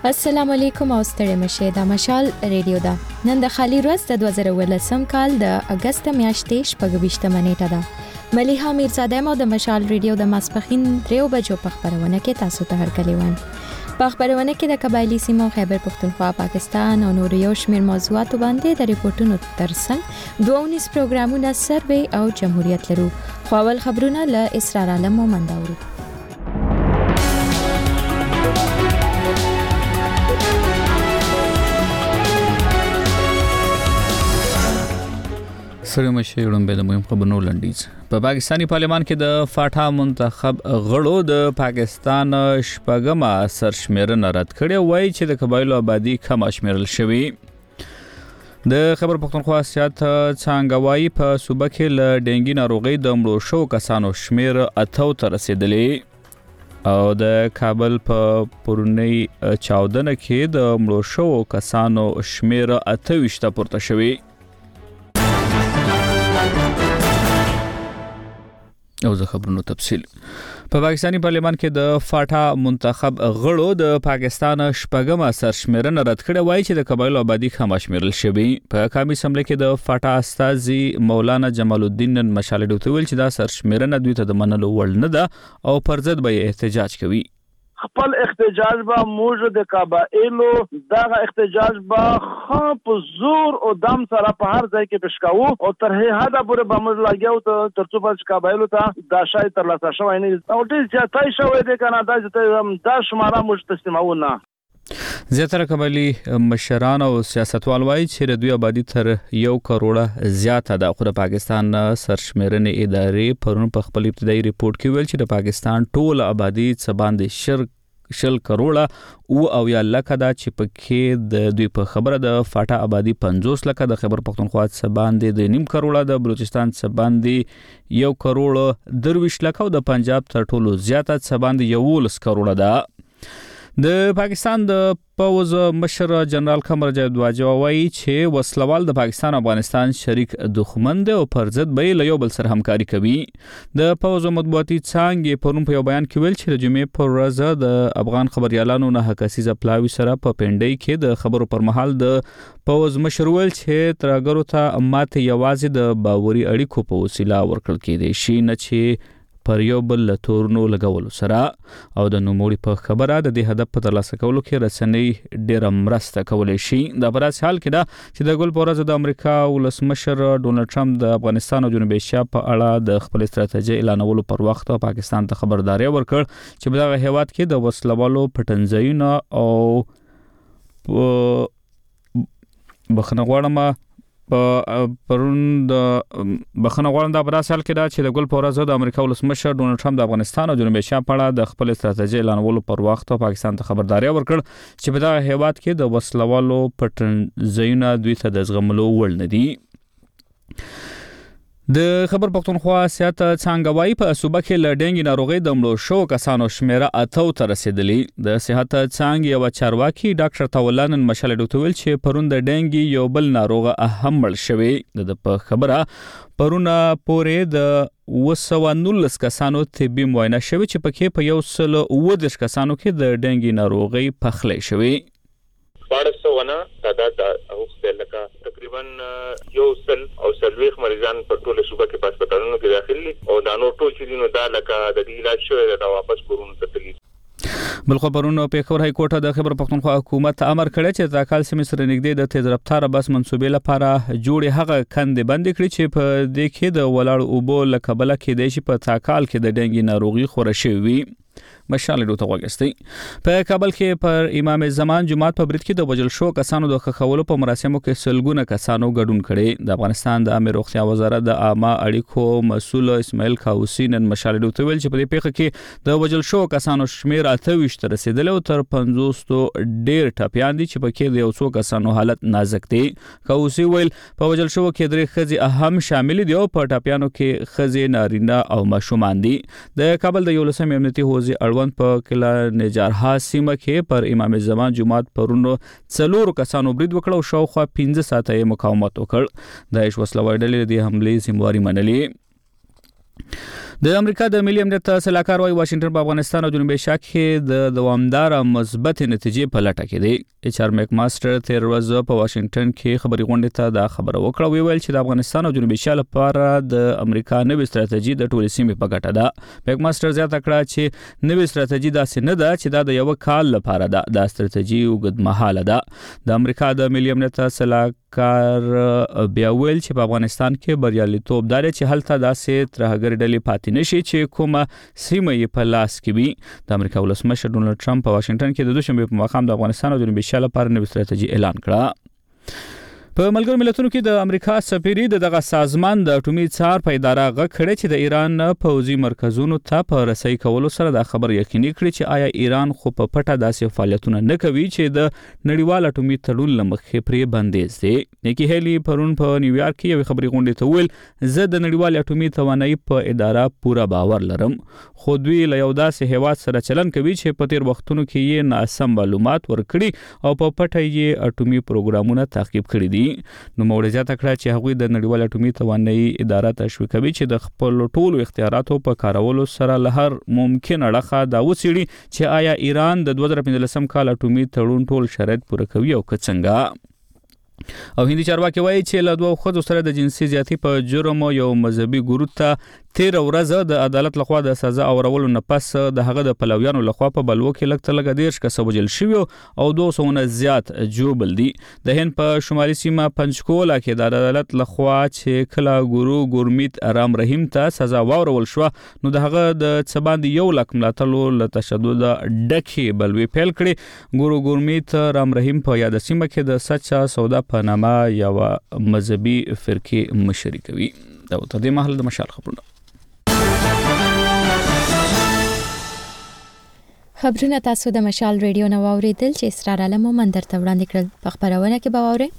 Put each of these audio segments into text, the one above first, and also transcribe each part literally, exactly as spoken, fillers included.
السلام علیکم او ستړي مشه د مشال ریډیو دا نن د خالی ورځ د دوه زره ولسم کال د اگست میاشتې شپږ نیټه ده. ملیحه میرزاده مو د مشال ریډیو د ماسپخین دریو بجو په خبرونه کې تاسو ته هرکلی وایم. په خبرونه کې د قبایلی سیمو خیبر پختونخوا، پاکستان او نور یو شمېر موضوعاتو باندې د ریپورتونو ترڅنګ دوه ونیز پروګرامونه سروې او جمهوریت لرو. خو اول خبرونه له اسرار عالم مومند اورو. سره مشه وړاندې د مهم خبرونو لنډیز. په پاکستانی پارلمان کې د فاټا منتخب غړو د پاکستان شپږمه سرشمیرنه رد کړې، وایي چې د قبایلو آبادی کم شمیرل شوی. د خیبر پختونخوا سیاست څنګه وایي په صوبه کې له ډینګي ناروغي د مړو شو کسانو شمیر اتو ته رسیدلی او د کابل په پرونی چاودنه کې د مړو شو کسانو شمیر اتويشت پورته شوی. او زه خبرونو تفصیل. په پاکستانی پارلمان کې د فاټا منتخب غړو د پاکستان شپږمه سرشمیرنه رد کړې، وایي چې د قبایلو آبادی کم شمیرل شوی. په قومي اسمبلی کې د فاټا استازي مولانا جمال الدین مشال ډوته ویل چې دا سرشمیرنه دوی ته د منلو وړ نه ده او پر ضد به احتجاج کوي. خپل احتجاج با موږ د قبایلو دغه احتجاج با خپ زور او دم سره په هر ځای کې پښکاو او تر هدا پورې به موږ لاګیو ته ترڅو په قبایلو ته دا شای تر لاسه شوی نه او ډیر ځای شوی دی کنه دا چې دا شماره موږ تسلیمونه. زیاتره قبایلی مشران او سیاستوال وایي چې د دوی آبادی تر یو کروڑه زیاته ده. خو د پاکستان سرشمیرنې ادارې پرون په خپل ابتدایي ریپورت کې ویل چې د پاکستان ټول آبادی څه باندې شر شل کروڑه او او یا لکه دا چې پکې د دوی په خبره د فاټا آبادی پنځوس لکه، د خیبر پختونخوا څه باندې د نیم کروڑه، د بلوچستان څه باندې یو کروڑ درویش لکه او د پنجاب تر ټولو زیاته څه باندې یولس کروڑه ده. د پاکستان د پوز مشر جنرال قمر جاوید باجوا وایي چې وسلوال د پاکستان او افغانستان شریک دښمن دی او پر ضد به له یو بل سره همکاري کوي. د پوز مطبوعاتي څانګې پرون په یو بیان کې ویل چې د جمعې پر ورځ د افغان خبريالانو نه حکاسي پلاوي سره په پنډۍ کې د خبرو پر مهال د پوز مشر ویل چې ترګرو ته ماته یوازې د باوري اړیکو په وسیله ورکړل کېدی شي، نه چې پر یو بل تورنو لګولو سره. او د نوموړي په خبره د دې هدف په ترلاسه کولو کې رسنۍ ډېره مرسته کولی شي. د برعکس حال کې دا چې د ګل په ورځ د امریکا ولسمشر ډونالډ ټرمپ د افغانستان او جنوبي اسیا په اړه د خپل ستراتیژي اعلانولو پر وخت پاکستان ته خبرداري ورکړ چې په دغه هیواد کې د وسلوالو پټنځایونه او بخنه غواړم په پرون د بخنه غواړم د برعکس حال کې دا چې د ګل په ورځ د امریکا ولسمشر ډونالډ ټرمپ د افغانستان او جنوبي اسیا په اړه د خپل ستراتیژي اعلانولو پر وخت پاکستان ته خبرداري ورکړ چې په دغه هیواد کې د وسلوالو پټنځایونه دوی ته د زغملو وړ نه دي. د خیبر پختونخوا سیاست څنګه وایي په صوبه کې له ډینګي ناروغي د مړو شو کسانو شمیره اتو ته رسیدلی. د صحت څنګه یو چارواکي ډاکټر تولان مشال ډوته ویل چې پرون د ډینګي یو بل ناروغ اهم مړ شوی. د په خبره پرون پورې د وسو نولس کسانو طبي معاینه شوی چې پکې په یو سل او دش کسانو کې د ډینګي ناروغي پخلې شوی. بارسونه تعداد او خپلکه تقریبا یو سل او سلويخ مریضان په ټوله صوبه کې په هسپتالونو کې داخلي او دا نور ټول چې دینو دا لکه د دې علاج شوی دا واپس کورونو ته تللی. بل خبرونه په خبر های کوټه د خیبر پختونخوا حکومت امر کړی چې د کال سیمه سره نږدې د تیز رفتار بس منسوبې لپاره جوړې هغه کندې بند کړي چې په دې کې د ولاړ اوبو لکبله کې د شي په تاکال کې د ډنګي ناروغي خوره شوی. مشال ډوته وګستي. په کابل کې پر امام زمان جمعات په برید کې د وجل شو کسانو د خخولو په مراسمو کې سلګونه کسانو ګډون کړي. د افغانستان د امیر روغتیا وزارت د عامه اړیکو مسؤل اسماعیل کاوسی نن مشال ډوته ویل چې په دې پیښه کې د وجل شو کسانو شمیر اتويشت ته رسیدلی او تر پنځوس تو ډیر ټاپیان دي چې پکې د یو څو کسانو حالت نازک دی. کاوسی ویل په وجل شو کې درې خزي اهم شامل دي او په ټاپیانو کې خزي نارینه او ماشومان دي. د کابل د یولسم امنیتي حوزې اړوند په کلا نجارها سیمه کې پر امام زمان جمعات پرونو څلور کسانو برید وکړ او شاوخوا پنځه ساعته مقاومت وکړ. د ایش وسلوال ډلې د حملې ذمہواری منلې. د امریکا د ملي امنیت سلاکار وايي واشنگټن په افغانستان او جنوبي شرق کې د دوامدار مثبت نتیجې په لټه کې دی. ایچ آر میک ماستر تیر ورځ په واشنگټن کې خبري غونډې ته دا خبره وکړه. ویل چې د افغانستان او جنوبي شرق لپاره د امریکا نوې ستراتیژي د ټولې سیمې په ګټه ده. میک ماستر زیاته کړه چې نوې ستراتیژي داسې نه ده چې دا د یو کال لپاره ده. دا ستراتیژي اوږدمهاله ده. د امریکا د ملي امنیت سلاکار بیا ویل چې په افغانستان کې بریالیتوب دار چې هلته داسې ترهګر ډلې پاتې نشي چې کومه سیمه یې په لاس کې وي. د امریکا ولسمشر ډونالد ټرمپ په واشنگټن کې د دوشنبه په مقام د افغانستان او جنوبي شرق لپاره نوې ستراتیژي اعلان کړه. په ملګرو ملتونو کې د امریکا سفیر د دغه سازمان د اټومي څار په اداره غږ کړی چې د ایران پوځي مرکزونو ته په رسۍ کولو سره د خبر یقیني کړی چې آیا ایران خو په پټه داسې فعالیتونه نه کوي چې د نړیوال اټومي تړون لمخې پرې بندیز دي. نیکی هیلی پرون په نیویارک کې یو خبري غونډه ته ویل زه د نړیوال اټومي توانایي په اداره پورا باور لرم، خو دوی له یو داسې هیواد سره چلن کوي چې په تیر وختونو کې یې ناسم معلومات ورکړي او په پټه یې اټومي پروګرامونه تعقیب کړي دي. نو موږ زیاته کړه چې هغوی د نړیوال اټومي توانایي اداره تشویقوي چې د خپل ټولو اختیاراتو په کارولو سره له هر ممکن اړخه دا وڅېړي چې آیا ایران د دوه زره پنځلسم کال اټومي تړون ټول شرایط پوره کوي او که څنګه. او هندي چارواکي وایي چې له دوه ښځو سره د جنسي زیاتي په جرم یو مذهبي ګروپ ته تیر ورځ د عدالت لخوا د سزا اورولو نه پس د هغه د پلویانو لخوا په بلوو کې لږ تر لږه دیرش کسه وژل شوي او دوه سوه نه زیات ژوبل دي. د هند په شمالي سیمه پنچکولا کې د عدالت لخوا چې کله ګورو ګورمیت رام رحیم ته سزا واورول شو نو د هغه د څه باندې یو لک ملاتړو له تشدد ډکې بلوي پیل کړي. ګورو ګورمیت رام رحیم په یاد سیمه کې د سچا سودا په نامه یو مذهبي فرقې مشري کوي. دا تر دې مهال د مشال خبرونه خبرونه تاسو د مشال ریډیو نو اوریدل چې اسرار علم مومن درته وړاندې کړل. په خبرونه کې به واورئ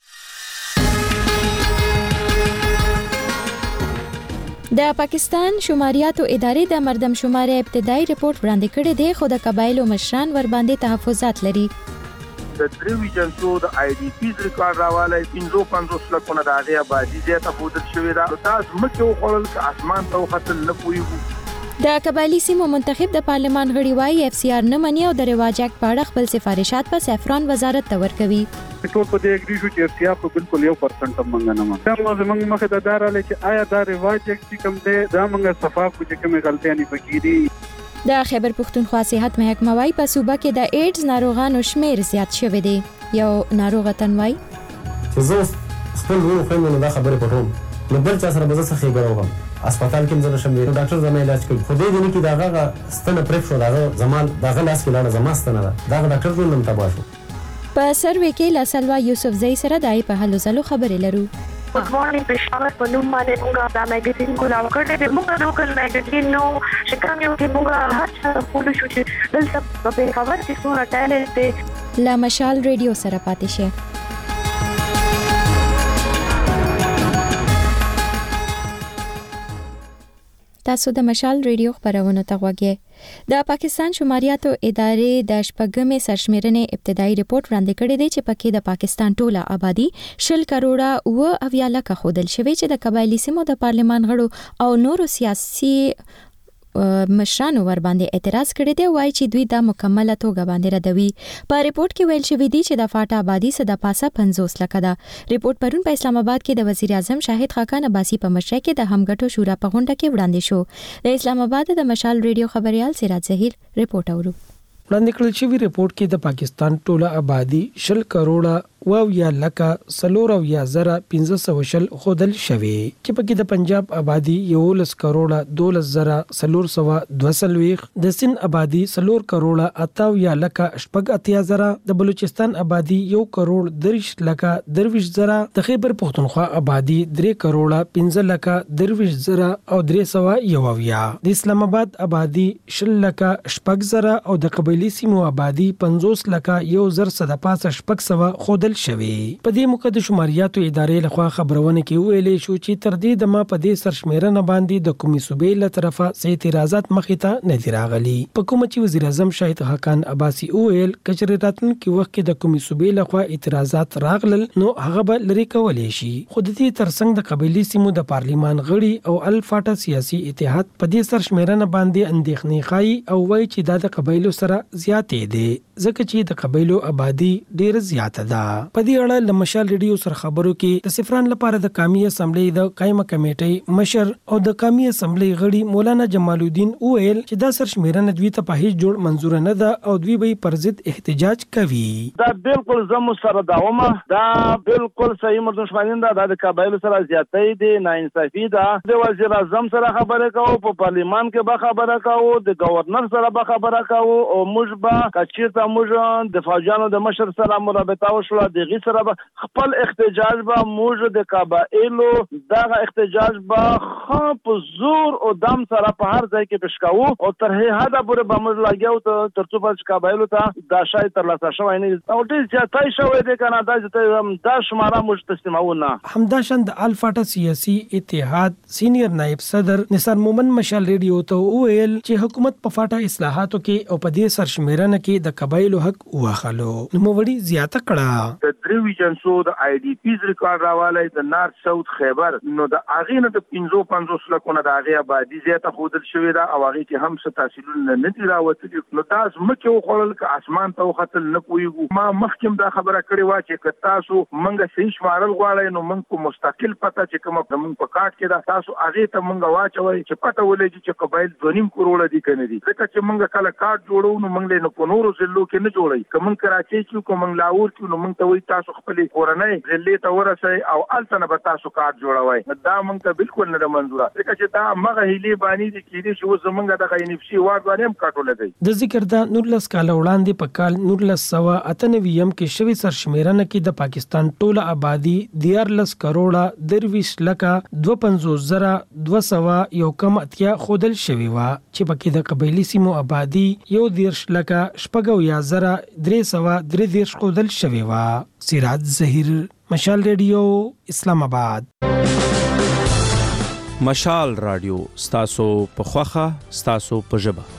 د پاکستان شماریاتو ادارې د مردم شمارې ابتدایي رپورت وړاندې کړی دی خو د قبایلو مشران ور باندې تحفظات لري. د دریو ایجنسیو د آی ډي پیز ریکارډ راواله پنځه پنځوس لکونه د هغې آبادي زیاته ښودل شوې ده. دا ځمکې وخوړل که اسمان ته وختل نه پوهېږو. د قبایلي سیمو منتخب د پارلمان غړي وایي اف سی آر نه مني او د رواج اکټ په اړه خپل سفارشات په سیفران وزارت ته ورکوي. ټول په دې اګری شو چې اف سی آر په بالکل یو پرسنټ هم منګ نه ما دا موږ مخه د داراله چې آیا دا رواج اکټ کوم دی دا موږ صفاف کو چې کومه غلطیاں نه پکېږي. د خیبر پختونخوا صحت محکمه وايي په صوبه کې د ایډز ناروغانو شمیر زیات شوی دی. یو ناروغ تنوي چې زه خپل ورو خو نه دا خبره پټوم نو بل چا سره به څه خبره وم هسپتال کې مزه شم ویل ډاکټر زما علاج کوي خو دې دې کې داغه ستنه پرېښ شو داغه زمان داغه لاس کې لاړه زما ستنه داغه ډاکټر ټول نن تبا شو. په سروې کې لاسلوا یوسف زئی سره دای په هلو زلو خبرې لرو. Good morning پېښور په نوم باندې موږ دا میګزین کولاو کړی دی. موږ د لوکل میګزین نو شکام یو کې موږ هر څه پوه شو چې دلته په پېښور کې څومره ټالنټ دی. لا مشال ریډیو سره پاتې شه. تاسو د مشال ریډیو خبرونه ته غوږی. د پاکستان شماریاتو ادارې د شپږمې سرشمیرنې ابتدایي رپورت وړاندې کړی دی چې پکې د پاکستان ټوله آبادی شل کروڑه و اویا لکه ښودل شوی چې د قبایلي سیمو د پارلمان غړو او نورو سیاسي مشرانو ور باندې اعتراض کړی دی وایي چې دوی دا مکمله توګه باندې ردوي. په ریپورت کې ویل شوی دی چې د فاټا آبادی صد پاسه پنځوس لکه ده. ریپورت پرون په اسلام آباد کې د وزیر اعظم شاهد خاقان عباسی په مشرۍ کې د همګټو شورا په غونډه کې وړاندې شو. د اسلام آباد د مشال ریډیو خبريال سراج ظهیر ریپورت اورو. وړاندې کړل شوی ریپورت کې د پاکستان ټوله آبادی شل کروڑه واو یا لکه سلور او یا زره پنځه سوه شل خودل شوی چې پکې د پنجاب آبادی یولس کروڑه دولس زره سلور سوه دوه سلويخ د سند آبادی سلور کروڑه اتاو یا لکه شپږ اتیا زره د بلوچستان آبادی یو کروڑ دریش لکه درویش زره د خیبر پختونخوا آبادی درې کروڑه پنځه لکه درویش زره او درې سوه یو اویا د اسلام آباد آبادی شل لکه شپږ زره او د قبایل قبایلی سیمو آبادی پنځوس لکه یو زر صد پاسه شپږ سوه ښودل شوې. په دې موقع د شماریاتو ادارې لخوا خبرونه کې ویلې شو چې تر دې دمه په دې سرشمیرنه باندې د کومې صوبې له طرفه څه اعتراضات مخې ته نه دي راغلي. په کومه چې وزیر اعظم شاهد حقان عباسي وویل کچې راتلونکي وخت کې د کومې صوبې لخوا اعتراضات راغلل نو هغه به لرې کولی شي. خو د دې ترڅنګ د قبایلي سیمو د پارلیمان غړي او الفاټا سیاسي اتحاد په دې سرشمیرنه باندې اندېښنې ښایي او وایي چې دا د قبایلو سره زیاتې دي ځکه چې د قبایلو آبادي ډېره زیاته ده. په دې اړه له مشال ریډیو سره خبرو کې د سفران لپاره د قومي اسمبلی د قائمه کمیټې مشر او د قومي اسمبلی غړي مولانا جمال الدین وویل چې دا سرشمیرنه دوی ته په هیڅ جوړ منظور نه ده او دوی به پر ضد احتجاج کوي. دا بالکل زمو سره داومه دا بالکل صحیح مردمشمانین ده د قبایلو سره زیاتې دي ناانصافي ده. د وزیر اعظم سره خبره کوو په پارلیمان کې به خبره کوو د گورنر سره به خبره کوو او موږ به کچیرته موږ د فوجانو د مشر سره مرابطه وشوه دغه سره به خپل احتجاج به موږ د قبایلو دغه احتجاج به خپ زور او دم سره په هر ځای کې پښکاو او تر هدا پورې به موږ لاګیو ته ترڅو چې قبایلو ته دا شای تر لاسه شوی نه او ډېر زیاتای شوی دی کنه دا چې دا شماره موږ تسلیمونه. همداشان د الفاټا سیاسي اتحاد سینیئر نائب صدر نثار مومن مشال ریډیو ته وویل چې حکومت په فاټا اصلاحاتو کې او په دې سرشمیرنه کې د قبایلو حق واخلو نو وړي زیاته کړه. د دریو جنسو د آی ډی پیز ریکارډ راواله د نارث ساوث خیبر نو د اغه نه د پنځو پنځوس لکونه د اغه آبادی زیاته خودل شوې ده او هغه کې هم څه تحصیلونه نه دي راوتلي نو تاسو مکه وخړل ک اسمان ته وختل نه کویږو. ما مخکم دا خبره کړې و چې تاسو منګه صحیح شمارل غواړئ نو موږ کو مستقل پته چې کوم موږ په کارت کې دا تاسو هغه ته موږ واچوي چې پته ولګي چې قبایل دونیم کروڑه دي کنه دي ځکه چې موږ کله کارت جوړو نو موږ له په نورو ضلعو کې نه جوړي کوم کراچي کې کوم لاهور کې نو موږ ته وي تاسو خپل کورنۍ ضلع ته ورسئ او التنه به تاسو کارت جوړوي دا موږ ته بالکل نه منظوره ځکه چې دا مغه هلي باندې دي کې چې اوس موږ د غینفسي وارد باندې هم کاټول دی. د ذکر دا نورلس کال وړاندې په کال نورلس سوا اتنویم کې شوی سرشمیرنه کې د پاکستان ټوله آبادی دیارلس کروڑه درویش لکه دوه پنځوس زره دوه سوه یو کم اتیا خودل شوی و چې پکې د قبایلی سیمو آبادی یو دیرش لکه شپږ یا زره درې سوه درې دیرش خودل شوی و. سراج ظهیر مشال ریډیو اسلام آباد. مشال رادیو ستاسو په خوخه ستاسو په ژبه.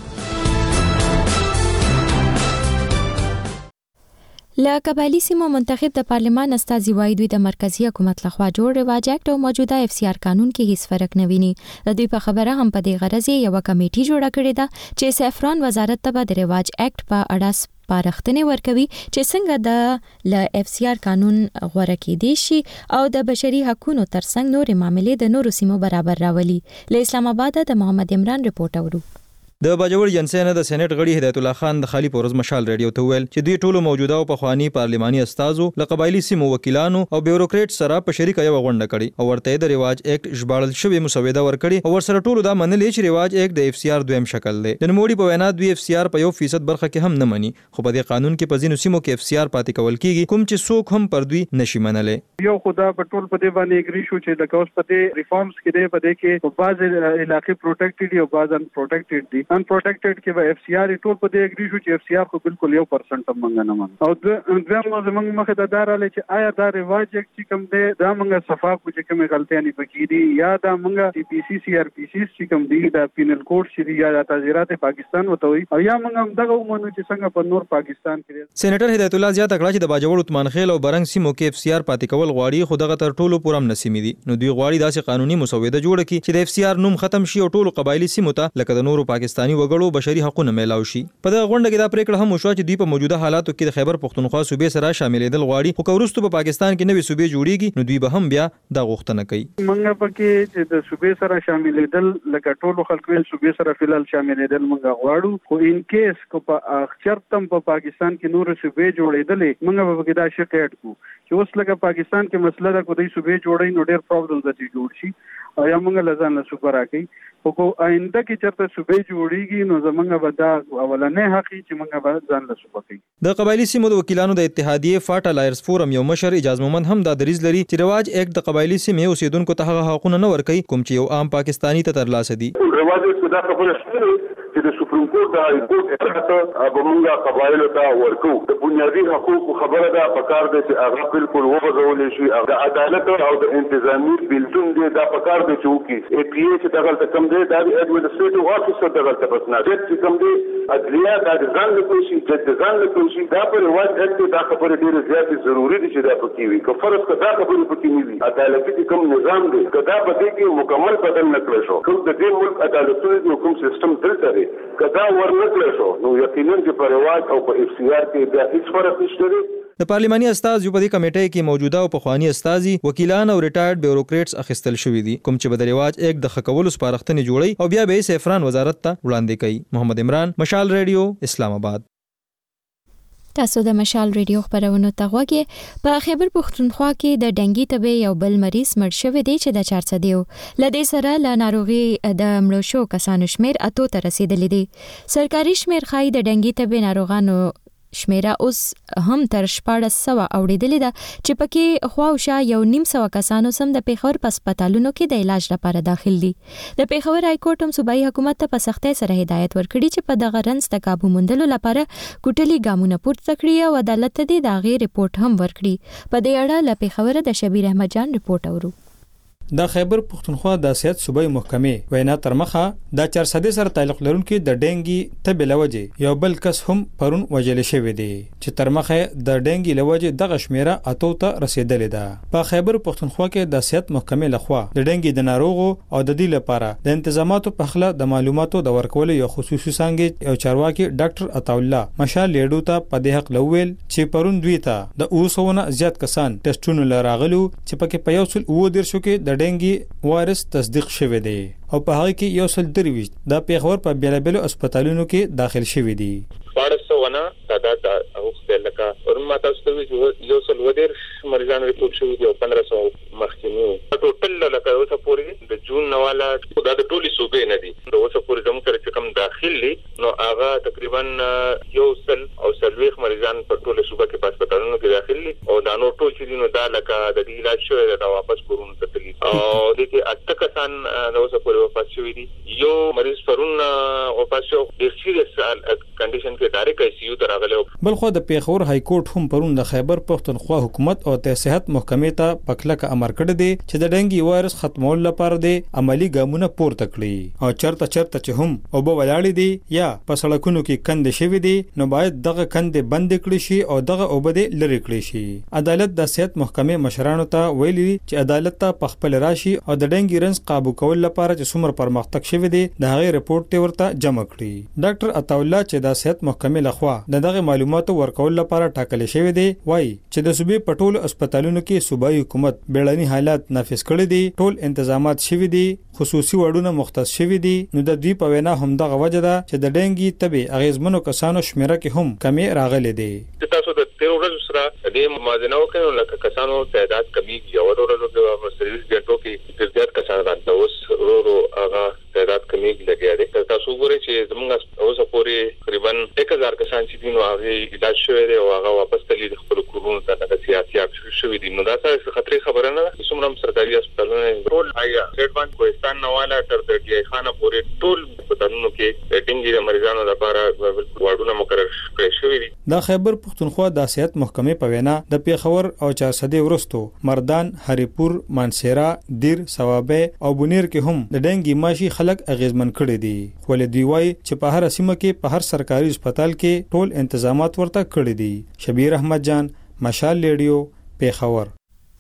له قبایلی سیمو منتخب د پارلمان استازي وایي دوی د مرکزی حکومت لخوا جوړ رواج اکټ او موجوده اف سی آر قانون کې هیڅ فرق نه ویني. د دوی په خبره هم په دې غرض یو کمیټي جوړه کړې ده چې سفران وزارت ته د رواج اکټ په اړه سپارښتنې ورکوي چې څنګه د ل اف سی آر قانون غوړه کېدی شي او د بشري حقوقو ترڅنګ نورې معاملې د نورو سیمو برابر راولي. له اسلام آباد د محمد عمران رپورټ اورو. د باجوړ جنسینه د سېنات غړي هدایت الله خان د خالی پورز مشال ریډیو ته ویل چې دوی ټولو موجوده او پخوانی پارلماني استادو له قبایلی سیمو وکیلانو او بیوروکریټ سره په شریکه یو غونډه کړي او ورته د رواج اکټ ژباړل شوی مسوده ورکړي او ورسره ټولو دا منلې چې رواج اکټ د اف سی آر دویم شکل دی. د نوموړي په وینا دوی اف سی آر په یو فیصد برخه کې هم نه مني خو په دې قانون کې په ځینو سیمو کې اف سی آر پاتې کول کیږي کوم چې څوک هم پر دوی نشي منلې. یو خدا په ټول په دې باندې اګری شو چې د کوس په دې ریفارمز کې دی په دې کې په بعض علاقې پروټیکټډ دي او بعض ان پروټیکټډ دي. ان پروټیکټډ کې به اف سی آر ټول په دې اګری شو چې اف سی آر خو بالکل یو پرسنټ هم منګ نه من او دویم زمونږ مخه د داراله چې آیا دا رواج چې کوم دی دا موږ صفاف کو چې کومه غلطیاں پکې دي یا دا موږ سی پی سی سی آر پی سی چې کوم دی دا پینل کوډ چې یا د تعزیرات پاکستان وته وي او یا موږ هم دغه ومنو چې څنګه په نور پاکستان کې. سېنیټر هدایت الله زیاته کړه چې د باجوړ عثمان خیل او برنګ سیمو کې اف سی آر پاتې کول غواړي خو دغه تر ټولو پورم نسیمي دي نو دوی غواړي داسې قانوني مسوده جوړه کړي چې د اف سی آر نوم ختم شي او ټولو قبایلی سیمو ته لکه د نورو پاکستانی وګړو بشري حقوقونه میلاو شي. په دغه غونډه کې دا پریکړه هم وشوه چې دوی په موجوده حالاتو کې د خیبر پختونخوا صوبې سره شاملېدل غواړي خو که وروسته په پاکستان کې نوې صوبې جوړیږي نو دوی به هم بیا دا غوښتنه کوي. موږ پکې چې د صوبې سره شاملېدل لکه ټولو خلکو یې صوبې سره فلال شاملېدل موږ غواړو خو ان کیس کو په اخچرتم په پاکستان کې نور صوبې جوړېدلې موږ به دا شکایت کوو چې اوس لکه پاکستان کې مسله ده کو دوی صوبې جوړي نو ډېر پرابلم دي جوړ شي او یا موږ لزان له صوبه راکې خو کو آینده کې چرته صوبې جوړیږي نو زمونږ به دا اولنې حق چې موږ به ځان له صوبه کوي. د قبایلی سیمو د وکیلانو د اتحادیې فاټا لایرز فورم یو مشر اجاز مومند هم دا دریځ لري چې رواج اکټ د قبایلی سیمې اوسیدونکو ته هغه حقوقونه نه ورکوي کوم چې یو عام پاکستانی ته ترلاسه دي. رواج اکټ دا خبره چې د سپریم کورټ د های کورټ اطاعت به موږ قبایلو ته ورکو. د بنیادي حقوقو خبره ده پکار دی چې هغه بالکل وغځول شي. د عدالت او د انتظامی بیلتون دی دا پکار دی چې وکړي. ای پی ای چې دغه کم دی دا د ایڈمنسټریټیو افیسر دغه ته بس نه چې کم دی عدلیه دا ځان له کوشي چې ځان له کوشي دا پر رواج اکټ دا خبره ډیره زیاتې ضروری دي چې دا پکې وي. که فرض کړه دا خبره پکې نه وي عدالتي کوم نظام دی کدا په دې کې مکمل بدل نه کړی شو کوم د دې ملک عدالتونو کوم سیستم دلته دی کدا ور نه کړی شو نو یقینا چې پر رواج او په اف سی آر کې دا هیڅ فرق نشته. د پارلماني استاذ یو په دې کمیټې کې موجوده او پخوانی استاذي وکیلان او ریټایرډ بیوروکریټس اخیستل شوی دي کوم چې به د رواج یک د خکولو سپارښتنې جوړي او بیا به سیفران وزارت ته وړاندې کوي. محمد عمران، مشال ریډیو، اسلام آباد. تاسو د مشال ریډیو خبرونه ته غوږی. په خیبر پښتونخوا کې د ډنګي تبې یو بل مریض مړ شوی دی چې د چار سدیو لدې سره ل ناروغي د مړو شو کسانو شمیر اتو ته رسیدلی دی. سرکاري شمیر خای د ډنګي تبې ناروغانو شمیره اوس هم تر شپاړس سوه اوریدلې ده چې پکې خواوشا یو نیم سوه کسانو سم د پیښور په هسپتالونو کې د علاج لپاره داخل دي. د پیښور های کورټ هم صوبایي حکومت ته په سختۍ سره هدایت ورکړي چې په دغه رنځ د کابو موندلو لپاره کوټلي ګامونه پورته کړي او عدالت ته د هغې رپورټ هم ورکړي. په دې اړه له پیښوره د شبیر احمد جان رپورټ اورو. د خیبر پښتونخوا د سیاست صوبایي محکمې وینا تر مخه د چار سدې سره تعلق لرونکي د ډنګي تبې لوجې یو بل کس هم پرون وژل شوی دی چې تر مخه د ډنګي لوجې دغه شمیره اتو ته رسیدلې ده. په خیبر پښتونخوا کې د سیاست محکمې لخوا د ډنګي د ناروغو او د دې لپاره د انتظاماتو په خله د معلوماتو د ورکولو یو خصوصي څانګې یو چارواکي ډاکټر عطاالله مشال لیډو ته په دې حق لویل چې پرون دوی ته د اوسونه زیات کسان ټیسټونو لراغلو چې پکې په یو سل و درشو کې د ډنګي وایرس تصدیق شوی دی او په هغه کې یو سل درويشت د پیښور په بیلابلو هسپتالونو کې داخل شوی دی. شپاړس سوه نه تعداد اوښتی لکه پرون ما تاسو ته ویل چې یو سل اووه دېرش مریضان ریپورټ شوي دي او پندره سوه مخکیني ټوټل لکه اوسه پورې د جون نه والا دا د ټولې صوبې نه دي د اوسه پورې زموږ سره چې کوم داخل دي نو هغه تقریبا یو سل او څلوېښت مریضان په ټوله صوبه کې په هسپتالونو کې داخل دي او دا نور ټول چې دي نو دا لکه د دې علاج شوی دا واپس کورونو ته تللي او دې کې اته کسان د اوسه پورې وفات شوي دي. یو مریض پرون وفات شو ډېر سیریس کنډیشن کې ډایرکټ آی سی یو ته راغلی. بلخو د پیښور های کورټ هم پرون د خیبر پښتونخوا حکومت او د صحت محکمې ته په کلکه امر کړی دی چې د ډنګي وایرس ختمولو لپاره د عملی ګامونه پورته کړي او چرته چرته چې هم اوبه ولاړې دي یا په سړکونو کې کندې شوي دي نو باید دغه کندې بند کړي شي او دغه اوبه دې لرې کړي شي. عدالت د صحت محکمې مشرانو ته ویلي چې عدالت ته په خپل راشي او د ډنګي رنځ قابو کول لپاره چې څومره پرمختګ شوی دی د هغې رپورټ ته ورته جمع کړي. ډاکټر عطاالله چې د صحت محکمې لخوا د دغه معلوماتو ورکول لپاره ټاکل شوی دی وایي چې د صوبې په ټولو هسپتالونو کې صوبایي حکومت بیړني حالات نافذ کړي دي ټول انتظامات شوي دي خصوصي وړونه مختص شوي دي نو د دوی په وینا هم دغه وجه ده چې د ډنګي تبې اغیزمنو کسانو شمیره کې هم کمې راغلي دي. تاسو د تیر ورځو سره د موازنه وکړو لکه کسانو تعداد کمیږي او ورځو د سرویس ګټو کې ډېر زیات کسان راځي اوس ورو هغه تعداد کمیږي لګیا دي. تاسو وګورئ چې زموږ اوسه پورې تقریبا یک هزار کسان چې دي نو هغه علاج شوی دی او هغه واپس تللي د خپل کورونو ته د سیاسي اپ شوی دي نو دا څه خطرې خبره نه ده. څومره سرکاري هسپتالونه ټول آیا سټ باندې کوهستان نه والا تر د ډي خانه پورې ټول هسپتالونو کې د ډنګي مریضانو لپاره واډونه مقرر کړی شوی دي. د خیبر پښتونخوا د صحت محکمې په وینا د پیښور او چار سدې ورستو مردان هریپور مانسیرا دیر ثوابه او بونیر کې هم د ډنګي ماشي خلک اغیزمن کړي دي خو له دوی وای چې په هر سیمه کې په هر سرکاري هسپتال کې ټول انتظامات ورته کړي دي. شبیر احمد جان، مشال ریډیو، پیښور.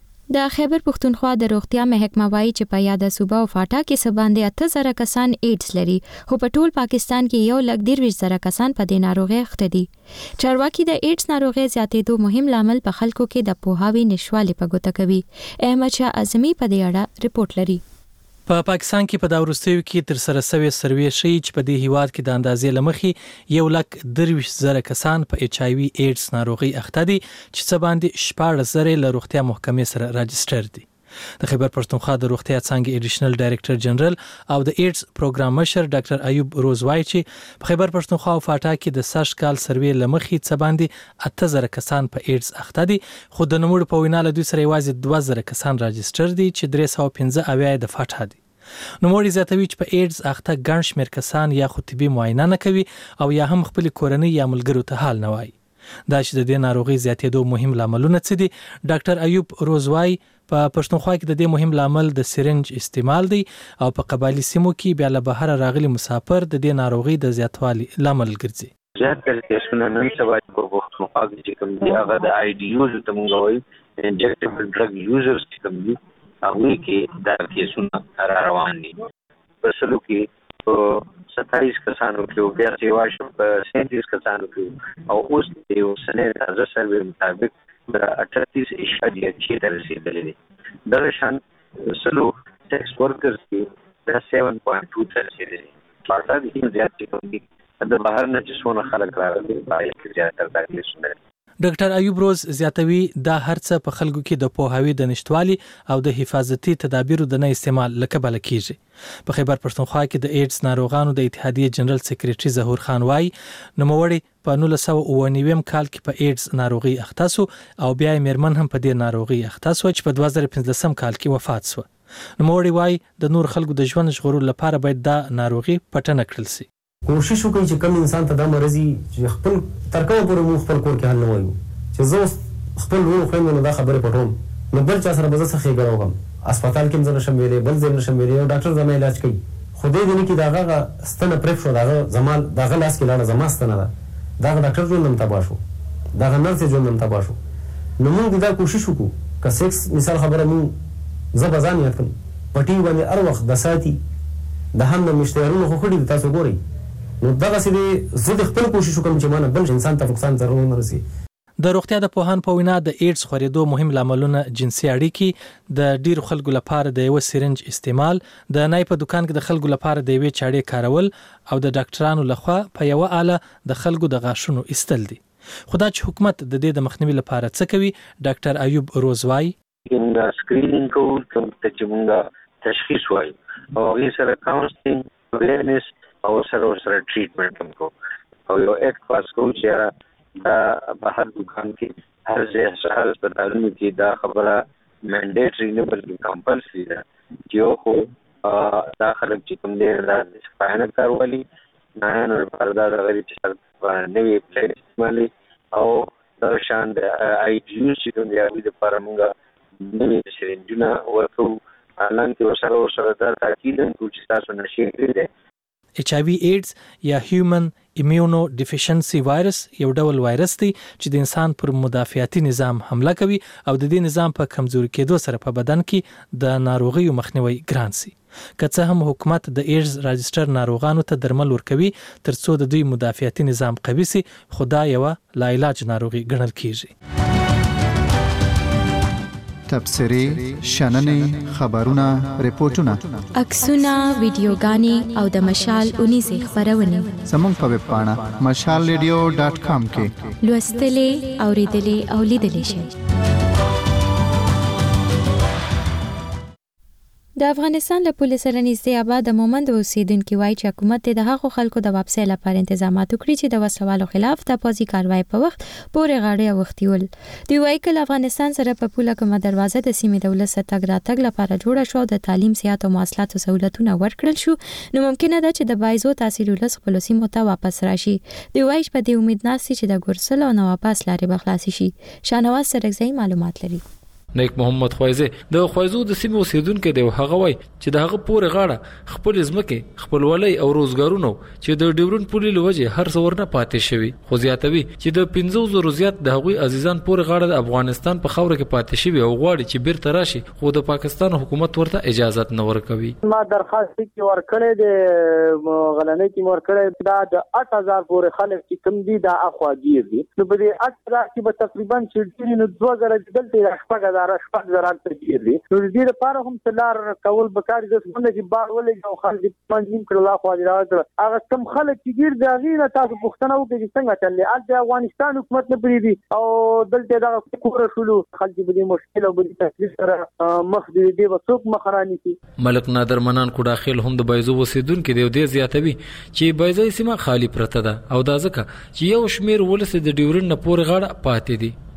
د خیبر پښتونخوا د روغتیا محکمه وایي چې په یاده صوبه او فاټا کې څه باندې اته زره کسان ایډز لري خو په ټول پاکستان کې یو لک دېرش زره کسان په دې ناروغۍ اخته دي. چارواکي د ایډز ناروغۍ زیاتېدو مهم لامل په خلکو کې د پوهاوي نشوالي په ګوته کوي. احمد شاه اعظمي په دې اړه رپورټ لري. په پاکستان کې په دا وروستیو کې تر سره سوي سروې شي چې په دې هیواد کې د اندازې لمخې یو لک درویش زره کسان په ایچ آی وي ایډز ناروغي اخته دي چې څه باندې شپاړس زره له روغتیا محکمې سره راجستر دي. د خیبر پښتونخوا د روغتیا څانګې ایډیشنل ډایریکټر جنرال او د ایډز پروګرام مشر ډاکټر ایوب روز وایي چې په خیبر پښتونخوا او فاټا کې د سږ کال سروې لمخې څه باندې اته زره کسان په ایډز اخته دي خو د نوموړو په وینا له دوی سره یوازې دوه زره کسان راجستر دي چې درې سوه پنځه اویا د فاټا دي. نو موري زیاتوي چې په ایډز اخته ګڼ شمېر کسان یا خو طبي معاینه نه کوي او یا هم خپل کورنۍ یا ملګرو ته حال نه وایي. دا چې د دې ناروغي زیاتېدو مهم لاملونه څه دي؟ ډاکټر ایوب روزوای په پښتونخوا کې د دې مهم لامل د سرنج استعمال دی او په قبایلی سیمو کې بیا له بهر راغلي مسافر د دې ناروغي د زیاتوالي لامل ګرځي. زیات کیسونه نن سبا په پښتونخوا کې چې کوم دي هغه د آی ډي یوز ته موږ وایي انجکټیبل ډرګ یوزرز چې کوم دي هغه کې دا کیسونه را روان دي. په سلو کې ستایس کسانو کې بیا سیوا شو په سینتیس کسانو کې او اوس یو سنې تازه سروې مطابق د اٹھتیس اشاریه چھ ته رسیدلې دي. دا شان سلو سیکس ورکرز کې د سیون پوینټ ټو ته رسیدلې. پاتہ دي زیات چې کوم دي د بهر نه چې څونه خلک راغلي پای کې زیاتره دا کیسونه. ډاکټر ایوب روز زیاتوي دا هرڅه په خلکو کې د پوهاوی د نشټوالي او د حفاظتي تدابیرو د نه استعمال لکبل کیږي. په خیبر پښتونخوا کې د ایډز ناروغانو د اتحادیې جنرال سیکریټري ظهور خان وايي نوموړی په نولس سوه اووه نوي کال کې په ایډز ناروغي اخته شو او بیا یې میرمن هم په دې ناروغي اخته شو چې په دوه زره پنځلسم کال کې وفات شو. نوموړی وايي د نور خلکو د ژوند ژغورلو لپاره باید دا ناروغي پټنه کړل شي. کوشش وکړئ چې کوم انسان ته دا مرضی چې خپل ترکمه پورې مو خپل کور کې حل نه وایو چې زه خپل ورو خویندو نه دا خبرې پټوم نو بل چا سره به زه څه ښېګڼه وکړم هسپتال کې هم زه نشم ویلی بل ځای نشم ویلی یو ډاکټر زما علاج کوي خدای دې نه کړي د هغه ستنه پرېښ شو د هغه زما د هغه لاس کې لاړه زما ستنه ده د هغه ډاکټر ژوند هم تباه شو د هغه نرس ژوند هم تباه شو. نو موږ دا کوشش وکړو که سیکس مثال خبره موږ زه به ځان یاد کړم په ټي وي باندې هر وخت د ساتي د هم د مشتیارونو خو ښه دي تاسو ګورئ نو دغسې دی زه د خپل کوشش وکړم چې ما نه بل انسان ته نقصان ضرر ونه رسي. د روغتیا د پوهان په وینا د ایډز خورېدو مهم لاملونه جنسي اړیکې د ډیرو خلکو لپاره د یو سرنج استعمال د نای په دکان کې د خلکو لپاره د یوې چاړې کارول او د ډاکټرانو لخوا په یو آله د خلکو د غاښونو ایستل دي. خدا چې حکومت د دې د مخنیوي لپاره څه کوي؟ ډاکټر ایوب روزوای موږ سکرینینګ کوو چې موږ تشخیص وایو او هغې سره کاونسلینګ اویرنس او سره سره ټریټمنټ هم کوو او یو اکټ پاس کوو چې دا په هر دکان کې هر ځای هر هسپتالونو کې دا خبره منډیټري نه بلکې کمپلسري ده چې یو خو دا خلک چې کوم دی دا صفاینه کارولي نایانو لپاره دا دغه چې نوې پلیټ استعمالي او دا شان د آی ډي یوز چې کوم دی هغوی دپاره مونږ نوې سرنجونه ورکوو حالانکې ورسره ورسره دا تاکید هم کوو چې تاسو نشې کړی دی. ایچ آی وی ایډز یا هیومن ایمیونو ډیفیشنسي وایرس یو ډول وایرس دی چې د انسان پر مدافعتي نظام حمله کوي او د دې نظام په کمزوري کېدو سره په بدن کې د ناروغیو مخنیوي ګران شي. که څه هم حکومت د ایډز راجسټر ناروغانو ته درمل ورکوي ترڅو د دوی مدافعتي نظام قوي شي خو دا یوه لاعلاج ناروغي ګڼل کیږي. تبصرې شننې خبرونه ریپورتونه عکسونه ویډیوګانې او د مشال اونیزې خبرونه زموږ په ویب پاڼه مشال ریډیو ډاټ کام کې لوستلې اوریدلې او لیدلې شئ. د افغانستان له پولیس سره نږدې آباد د مومند اوسیدونکي وایي چې حکومت د هغو خلکو د واپسۍ لپاره انتظامات وکړي چې د وسلوالو خلاف د پوځي کاروای په وخت پورې غاړې اوښتي ول. دوی وایي که له افغانستان سره په پوله کومه دروازه د سیمې د ولس تګ راتګ لپاره جوړه شو د تعلیم صحت او مواصلاتو سهولتونه ورکړل شو نو ممکنه ده چې د بایزو تحصیل ولس خپلو سیمو ته واپس راشي. دوی وایي په دې امید ناست چې د ګرسل او نواپاس لارې به خلاصې شي. شاهنواز سرکزی معلومات لري. نیک محمد خوایزه د خوایزو د سیمې اوسیدونکو دی هغه وای چې د هغه پورې غاړه خپل ځمکه خپلولۍ او روزګارونو چې د ډیورن پولي لوجه هر څور نه پاتې شوی خو زیاتوي چې د پنځه زره زیات د هغوی عزیزان پورې غاړه د افغانستان په خوره کې پاتې شوی او غواړي چې بیرته راشي خو د پاکستان حکومت ورته اجازه نه ورکوي. ما درخواست کې ورکړې د غلنۍ کې ورکړې دا د اټ هزار پورې خلک چې کم دي دا اخواګیر دي نو په دې اټ هزار کې به تقریبا چې نو دوه زره دلته شپږ هزار شپږ زره ترګیر دي نو دې لپاره هم تلار کول بکار د څنګه چې بار ولې او خلک پنځم کړه خو راځي هغه کم خلک چې ګیر دا غینه تاسو پوښتنه وکړئ چې څنګه چلې د افغانستان حکومت نه پریدي او دلته دا کور شولو خلک به مشکل او به تکلیف سره مخ دې دې وسوک مخرانی کی. ملک نادر منان کو داخل هم د بایزو وسیدونکو دی د زیاتوي چې بایزو سیمه خالی پرته ده او دا ځکه چې یو شمیر ولس د ډیورن نه پورې غاړه پاتې دي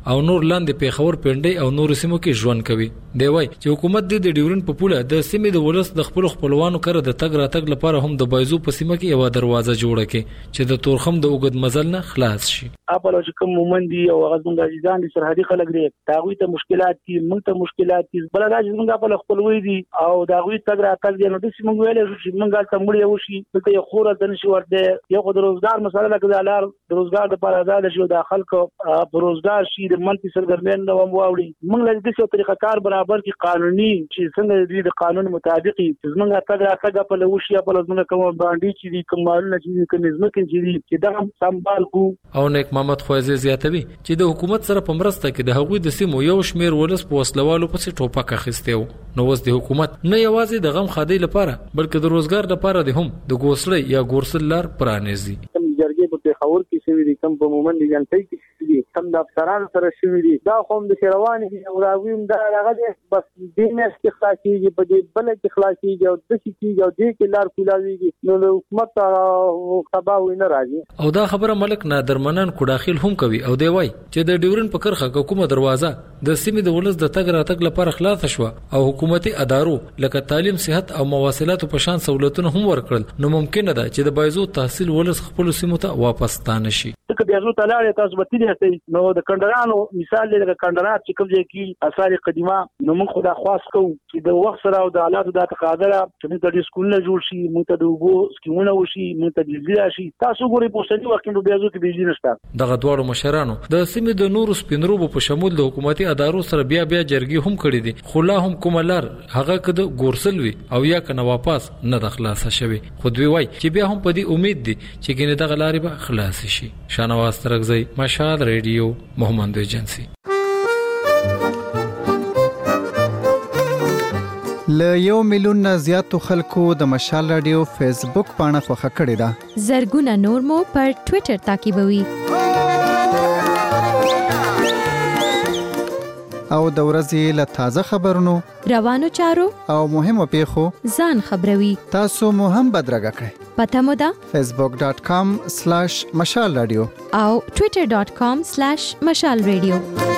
او نور لاندې پیښور پنډي او نور سیمو کې ژوند کوي. دی وای چې حکومت د ډیورن په پوله د سیمې د ولس د خپل خپلوانو کړه د تګ راتګ لپاره هم د بایزو په سیمه کې یو دروازه جوړه کړي چې د تورخم د اوګد مزل نه خلاص شي. اپلو چې کوم مومندي او غزمنګ عزیزان دي سرحدي خلک دي تاغوي ته مشکلات دي موږ ته مشکلات دي بل راځي موږ په خپلوي دي او داغوي تګ راتګ دي نو د سیمه ویلې چې موږ ته مړ یو شي ته یو خوره د نشي ورته یو د روزګار مسله لکه د لار د روزګار لپاره آزاد شي د خلکو په روزګار شي د منتي سرګرمین نو واوړي موږ له دې څه طریقه کار برابر کی قانوني چې څنګه د قانون مطابق چې موږ تګ راتګ په لوشي په لزمنه کوم باندې چې دي کوم مالونه چې کوم نظم کې چې دي چې دا سمبال کو. او نیک محمد خوازي زیاتوي چې د حکومت سره په مرسته کې د هغوی د سیمو یو شمیر ولس په وسلوالو پسې ټوپک اخیستیو. نو اوس د حکومت نه یوازې د غم خادي لپاره بلکې د روزګار لپاره د هم د ګوسړې یا ګورسل لار پرانیزي. جرګې په پیښور کې شوی دي کم په مومن دي جنټي کې دي کم د افسرانو سره شوی دي دا قوم د شروان دي او راویم دا هغه دي بس دې نه استخلاصيږي په دې بل کې خلاصيږي او د شي کې او دې کې لار کولاويږي نو د حکومت او تباوی نه راځي. او دا خبره ملک نادر منان کو داخل هم کوي او دی وای چې د ډیورن په کرخه کومه دروازه د سیمې د ولس د تګ راتګ لپاره خلاص شو او حکومتي ادارو لکه تعلیم صحت او مواصلات په شان سہولتونه هم ورکړل نو ممکن ده چې د بایزو تحصیل ولس خپل سیمو ته واپس تانه شي. که بیا زو تعالی تاسو به تیری نو د کندرانو مثال لري کندرات چې کوم ځای کې اثار قدیمه نو موږ خدا خواست کوو چې د وخت سره او د حالاتو د تقاضا چې موږ د سکولونو جوړ شي موږ ته د وګو سکیمونه وشي موږ ته بجلی شي تاسو ګورئ په سړي وخت کې بیا زو کې بجلی نشته. دغه دوړو مشرانو د سیمې د نورو سپینروبو په شمول د حکومتي ادارو سره بیا بیا جرګي هم کړې دي خو لا هم کوملار هغه کده ګورسل وي او یا کنه واپس نه د خلاصه شوی. خو دوی وای چې بیا هم په دې امید دي چې ګینه دغه لارې به خلاص شي. شانواز ترغزی مشال ریډیو محمد ایجنسی. ل یو میلیون نه زیاتو خلکو د مشال رادیو فیسبوک پاڼه خوښه کړې ده. زرګونه نور مو پر ټوئیټر تعقیبوي. او د ورځې له تازه خبرونو روانو چارو او مهمو پیښو ځان خبروي. تاسو مو هم بدرګه کړئ. پته مو ده facebook dot com slash mashal radio او twitter dot com slash mashal radio.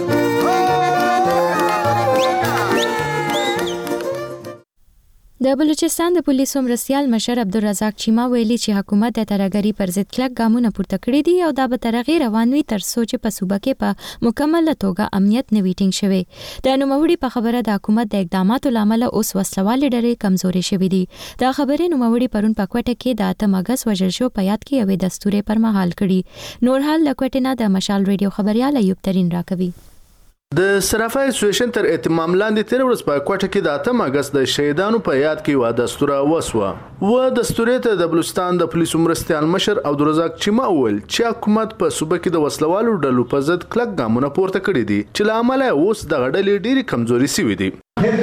د بلوچستان د پولیسو مرستیال مشر عبدالرزاق چیما ویلي چې حکومت د ترهګرۍ پر ضد کلک ګامونه پورته کړي دي او دا به تر هغې روان وي تر څو چې په صوبه کې په مکمله توګه امنیت نه وي ټینګ شوی. د نوموړي په خبره د حکومت د اقداماتو له امله اوس وسلوالې ډلې کمزورې شوي دي. دا خبرې نوموړي پرون په کوټه کې د اتم اګست وژل شو په یاد کې یوې دستورې پر مهال کړي. نور حال له کوټې نه د مشال ریډیو خبريال ایوب ترين راکوي. د صرافه اسوسییشن تر اهتمام لاندې تیر ورځ په کوټه کې د اتم اګست د شهیدانو په یاد کې و دستوره وسوه و دستورې ته د بلوچستان د پولیسو مرستیال مشر عبدالرزاق چیما وویل چې حکومت په صوبه کې د وسلوالو ډلو په ضد کلک ګامونه پورته کړي دي چې له امله اوس د غړلې ډېری کمزوري شوي دي.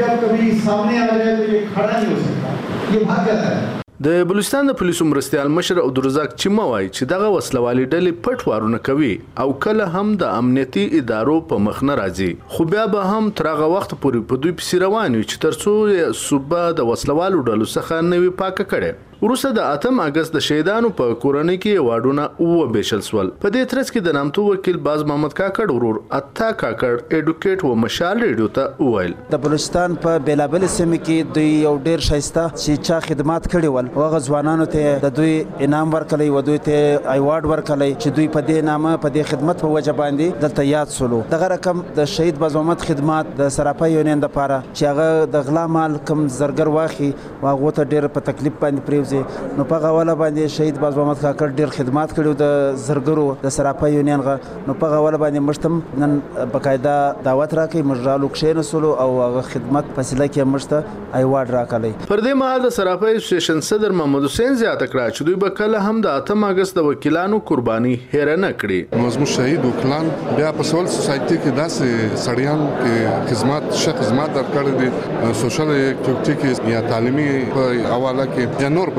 د بلوچستان د پولیسو مرستیال مشر عبدالرزاق چیما وایي چې دغه وسلوالي ډلې پټ وارونه کوي او کله هم د امنیتي ادارو په مخ نه راځي خو بیا به هم تر هغه وخت پورې په دوی پسې روان وي چې تر څو صوبه د وسلوالو ډلو څخه نه وي پاکه کړي. وروسته د اتم اګست د شهیدانو په کورنۍ کې واډونه اوه بیشل سول. په دې ترڅ کې د نامتو وکیل باز محمد کاکړ ورور اتا کاکړ ایډوکیټ و مشال ریډیو ته وویل د بلوچستان په بیلابل سیمه کې دوی یو ډیر شایسته چې چا خدمات کړي ول هغه ځوانانو ته د دوی انعام ورکړي و دوی ته ایوارډ ورکړي چې دوی په دې نامه په دې خدمت په وجه باندې دلته یاد سولو. دغه رقم د شهید باز محمد خدمات د سراپا یونین لپاره چې هغه د غلا مال کم زرګر واخی واغه ته ډیر په تکلیف باندې پریوزي نو په غواله باندې شهید باز محمد کاکړ ډیر خدمات کړي د زرګرو د سراپا یونین غ نو په غواله باندې مشتم نن بقاعده دعوت راکې مجرالو کښې نسلو او هغه خدمت فاصله کې مشته ایوارډ راکړي. پر دې مهال د سراپا اسوسییشن صدر محمد حسین زیاته کړه چې دوی به کله هم د اتم اګست د وکیلانو قرباني هیر نه کړي. مزمو شهید وکیلان بیا په سول سوسایټي کې داسې سړیان کې خدمات شه خدمات درکړي دي سوشل اکټیویټي کې یا تعلیمي په حواله کې یا نور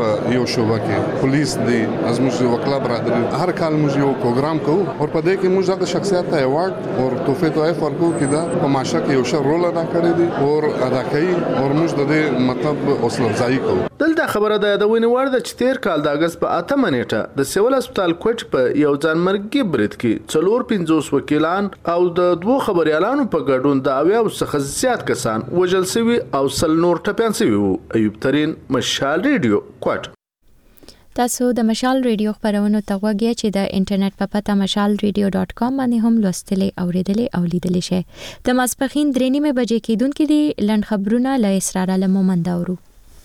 په یو شوبه کې پولیس دی زموږ وکلا برادر هر کال موږ یو پروګرام کوو او په دې کې موږ د شخصیت ته ایوارډ او توفه توای ورکو کې دا په ماشه کې یو ښه رول ادا کړی دی او ادا کوي او موږ د دې مطلب حوصله افزایی کوو. دلته خبره ده د وینې وړ د چتیر کال د اگست په اتمه نیټه د سیول هسپتال کوټ په یو ځانمرګي برید کې څلور پنځوس وکیلان او د دوه خبريالانو په ګډون د اویا څخه زیات کسان وژل شوي او سل نور ټپيان شوي وو. ایوب ترين، مشال ریډیو، کوټ. تاسو د مشال ریډیو خبرونو ته وګورئ چې د انټرنیټ په پته مشال ریډیو ډاټ کام باندې هم لوستلې اوریدلې او لیدلې شئ. د ماسپخین درې نیمه بجې کېدونکې دي لنډ خبرونه له اسرار عالم مومند اورو.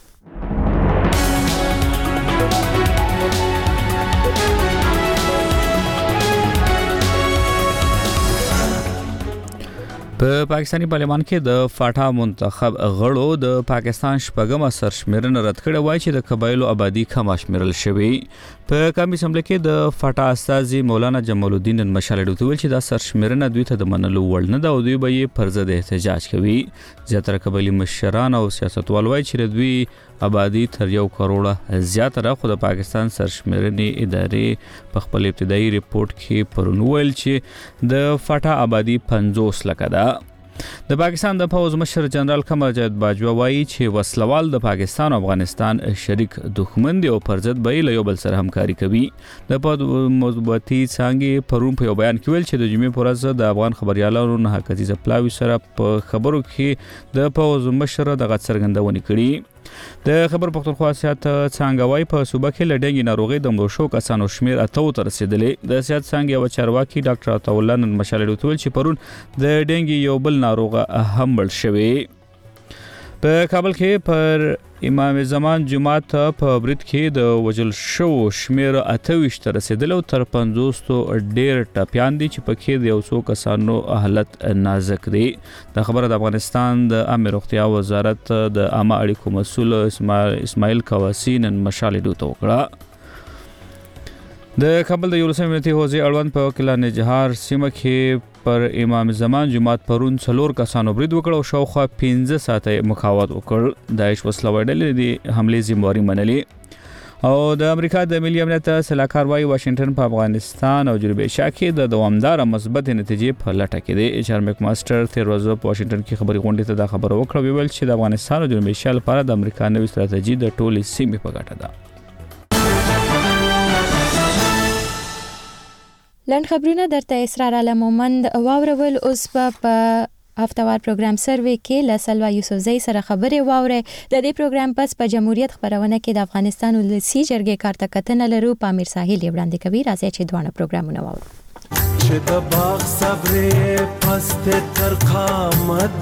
په پاکستانی پارلمان کې د فاټا منتخب غړو د پاکستان شپږمه سرشمیرنه رد کړې وای چې د قبایلو آبادی کم شمیرل شوی. په قومي اسمبلی کې د فاټا استاذي مولانا جمال الدین مشال ډوتول چې دا سرشمیرنه دوی ته د منلو وړ نه ده او دوی به یې پر ضد احتجاج کوي. زیاتره قبایلی مشران او سیاستوال وای چې دوی آبادی تر یو کروڑه زیاتره خو د پاکستان سرشمیرنې ادارې په خپل ابتدایي ریپورت کې پرونول چې د فاټا آبادی پنځوس لکه ده. د پاکستان د پوز مشر جنرال قمر جاوید باجوا وایي چې وسلوال د پاکستان او افغانستان شریک دښمن دي او پر ضد به له یو بل سره همکاري کوي. د پد مثبتي څنګه پرون په یو بیان کې ویل چې د جمعې پر ورځ د افغان خبريالانو نه حقیقي ځپلاوي سره په خبرو کې د پوز مشر د غڅرګندونې کړي. د خبر پښتونخوا سیاست څنګه وای په صوبه کې لډنګي ناروغي د مړو شو کسانو شمیر اتو تر رسیدلې. د سیاست څنګه و چارواکي ډاکټر عطاءالله نن مشال ډوتول چې پرون د ډنګي یو بل ناروغه هم بل شوی. په کابل کې پر امام زمان جمعه ته په برید کې د وجل شو شمیر اتويش تر رسیدل او تر پنځوس تو ډیر ټپيان دي چې پکې د یو څو کسانو حالت نازک دي. د خبره د افغانستان د عامه روغتیا وزارت د عامه اړیکو مسول اسماعیل کواسی نن مشال ډوته وکړه. د کابل د یولسم ملتي حوزې اړوند په کلان جهار سیمه کې پر امام زمان جمعات پرون څلور کسانو برید وکړ او شاوخوا پنځه ساعته مخاوت وکړ. داعش وسلوي ډلې د حمله ذمہواری منلې. او د امریکا د ملي امنیت سلاکار وايي واشنگټن په افغانستان او جنوب ایشیا کې د دوامدار مثبت نتیجې په لټه کې دی. ایچ ار میک ماستر تیر ورځ په واشنگټن کې خبري غونډې ته دا خبره وکړه ویل چې د افغانستان او جنوب ایشیا لپاره د امریکا نوې ستراتیژي د ټولې سیمې په ګټه ده. لنډ خبرونه درته اسرار عالم مومند واورول. اوس په هفتوار پروګرام سروي کې له سلوا یوسفزۍ سره خبرې واوري. د دې پروګرام پس په جمهوریت خبرونه کې د افغانستان ولسی جرګې کارته کتنه لرو. پامیر ساحل وړاندې کوي. راځي چې دوه پروګرامونه واورو. چې د باغ صبر پست تر قامت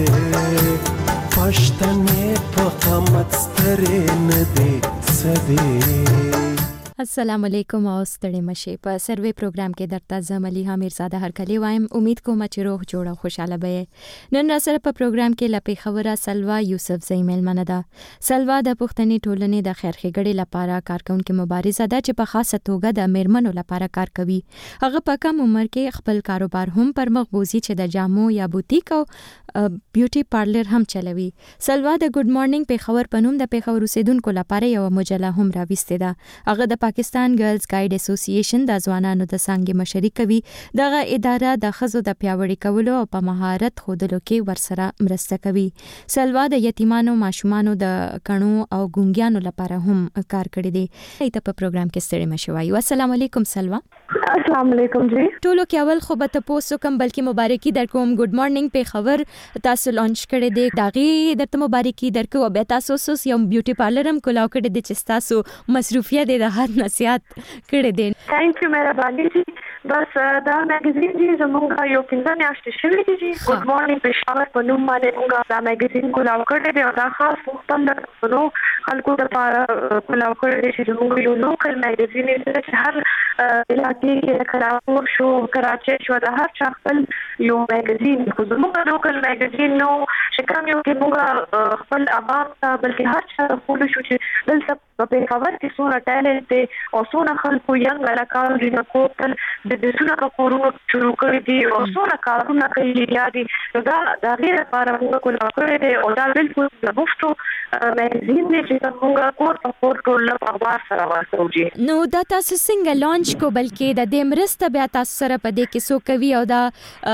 پښتنې په قامت سترې نه دي سدي. السلام علیکم او ستړي مشه. په سروي پروګرام کې درته زملي حمیر زاده هر کلی وایم. امید کوم چې روح جوړه خوشاله به. نن را سره په پروګرام کې لپی خبره سلوا یوسفزۍ ملمنه ده. سلوا د پښتني ټولنې د خیر ښېګړې لپاره کارکونکو مبارزه ده چې په خاصه توګه د میرمنو لپاره کار کوي. هغه په کم عمر کې خپل کاروبار هم پر مخ بوزي چې د جامو یا بوتیک او بیوټي پارلر هم چلوي. سلوا د ګډ مارنینګ پیښور په نوم د پیښور اوسیدونکو لپاره یو مجله هم راوستې ده. هغه د پاکستان ګرلز ګایډ اسوسییشن د ځوانانو د څنګه مشري کوي. دغه اداره د ښځو د پیاوړي کولو او په مهارت ښودلو کې ورسره مرسته کوي. سلوا د یتیمانو ماشومانو د کڼو او ګونګیانو لپاره هم کار کړی دی. ایته په پروګرام کې ستړي مشوي. السلام علیکم سلوا. السلام علیکم جی. ټولو کې اول خو به تاسو کوم بلکې مبارکي درکوم. ګډ مارنینګ پیښور تاسو لانچ کړی دی. داغي درته مبارکي درکو. به تاسو سوس یو بیوټي پارلر هم کولاو کړی دی چې تاسو مصروفیت د هر نصیحت کړی دی. ثانک یو مهرباني جی. بس دا میگزین جی زمونږ یو پنځه میاشتې شوې دي جی. ګډ مارنینګ پیښور په نوم باندې موږ دا میگزین کولاو کړی دی او دا خاص مختلف نو خلکو لپاره کولاو کړی دی چې زمونږ یو لوکل میگزین دی چې هر علاقې کې کراچي شو کراچي شو د هر چا خپل یو میگزین خو زمونږ لوکل میگزین نو شکرم یو کې موږ خپل عوام ته بلکې هر چا خپل شو چې دلته په خبر کې څونه ټالنت او څونه خلکو یې علاقه د کوتل د دسونه په کورونو شروع کړی دي او څونه کارونه کوي دي دا د غیر لپاره موږ کوله کړی دی او دا بالکل د مفتو مګزین دی چې موږ کور په کور ټول په اخبار سره واسوجي. نو دا تاسو څنګه لانچ کو بلکې د دې مرسته بیا تاسو سره په دې کې سو کوي او دا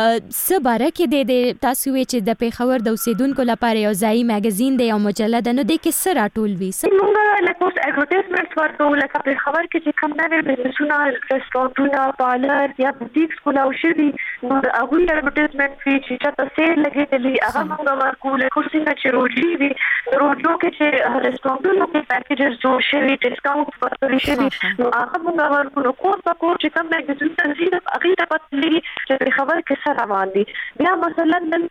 سباره کې د تاسو چې د پیښور د اوسیدونکو لپاره یو ځای مګزین دی او مجله ده نو د کې سره ټول وی موږ له پوسټ اډورټایزمنټ ورکو لکه په خبر کې چې کوم نه بزنسونه ریسټورانټونه پارلر یا بوتیکس کولاو شي نو هغه اډورټایزمنٹ فی چې تاسو یې لګیدلی هغه موږ ورکو له کوڅې چې روجي دي روجو کې چې ریسټورانټونو کې پیکیجز جوړ شوي ډیسکاونټ ورکړي شوي نو هغه موږ ورکو نو کور په کور چې کوم مګزین تنظیم هغه ته پاتلي چې خبر کې سره روان دي بیا مثلا نن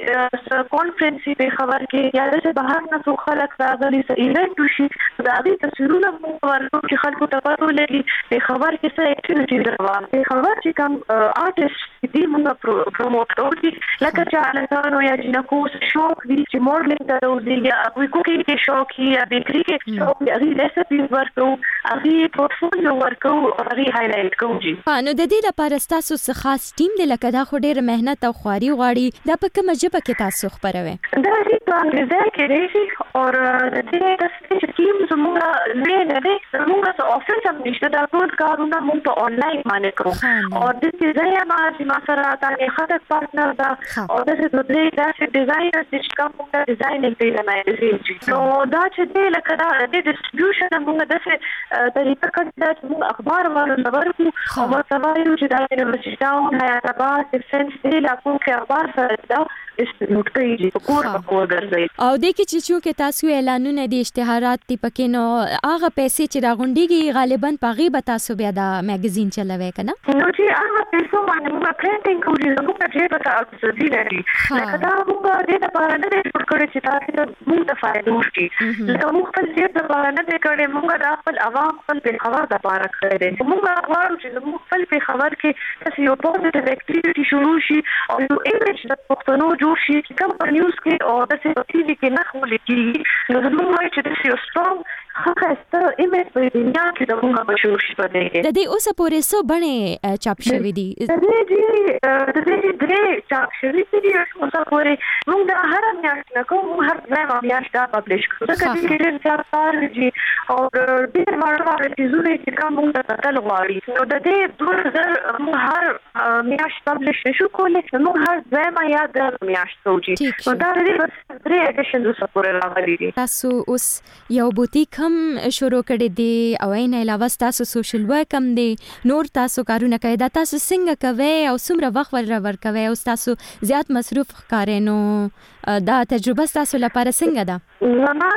چې کانفرنس په خبر کې یا د بهر نه څو خلک راغلي چې ایونت وشي دا د تصویرونو موږ ورکو چې خلکو ته پاتو لګي په خبر کې څه اکټیویټي روان دي خبر چې کوم آرټیست دي موږ پروموټ کوي لکه چې الهانو یا جنکو شوق دي چې مورلینګ ته راوځي یا کوئی کوکی کې شوق یا بیکری کې شوق یا غي ریسپي ورکو هغه پورتفولیو ورکو هغه هایلایټ کوي. نو د دې لپاره تاسو څه خاص ټیم دی لکه دا خو ډېر مهنت او خواري غواړي دا په کومه ژبه کې تاسو خبروي؟ دا هیڅ په انګلیزي کې دی او د دې د ټیم زموږ نه نه دی زموږ څه افیس هم نشته دا ټول کارونه موږ په انلاین باندې کوو او د دې ځای ما چې ما سره تاسو خاطر پارتنر دا او د دې ګرافیک ډیزاینر چې کوم ډیزاینینګ دی نه دی نو دا چې د لکه دا د ډیسټریبیوشن موږ د څه طریقه کړه چې موږ اخبار ورکو او متوایو چې د یونیورسيټي ټاون حیات آباد سیفنس دی لا کوم کې اخبار سره دا استعمال کوي په کور په کور ګرځي او د کې چې چې تاسو اعلانونه دي اشتهارات تی پکې نو هغه پیسې چې راغونډيږي غالبا پغي به تاسو بیا دا مګزین چلوي کنه نو چې هغه پیسې باندې موږ پرینټینګ کوو موږ چې په تاسو دي لري لکه دا موږ د دې لپاره نه ورکړی چې تاسو موږ ته فائدہ وشي لکه موږ خپل دې لپاره نه کړی موږ د خپل عوام خپل په خبر د لپاره کړی موږ غواړو چې موږ خپل په خبر کې تاسو یو پوزټیو اکټیویټي شروع شي او یو ایمیج د پښتنو جوړ شي چې کوم په نیوز کې او د ټي وي کې نه خولي کیږي نو زموږ وایي چې د یو سترونګ هغه ستر ایمیج په دنیا کې د موږ په شروع شي پدې د دې اوسه پورې سو باندې چاپ شوی دی د دې دې د دې دې چاپ شوی دی اوسه پورې موږ د هر میاشت نه کوم هر ځای میاشت دا پبلش کوو دا چې ډېر چاپ کارږي او ډېر مارو چې چې کوم موږ ته تل غواړي نو د دې دوه هزار موږ هر میاشت پبلش شو کولای نو هر ځای ما یاد میاشت کوي نو دا دې درې اډیشن اوسه پورې راغلي دي تاسو اوس یو بوتیک هم شروع کړی دی او عین علاوه تاسو سوشل ورک هم دی نور تاسو کارونه کوي دا تاسو څنګه کوي او څومره وخت ور ورکوي او تاسو زیات مصروف ښکارئ نو دا تجربه تاسو لپاره څنګه ده؟ ما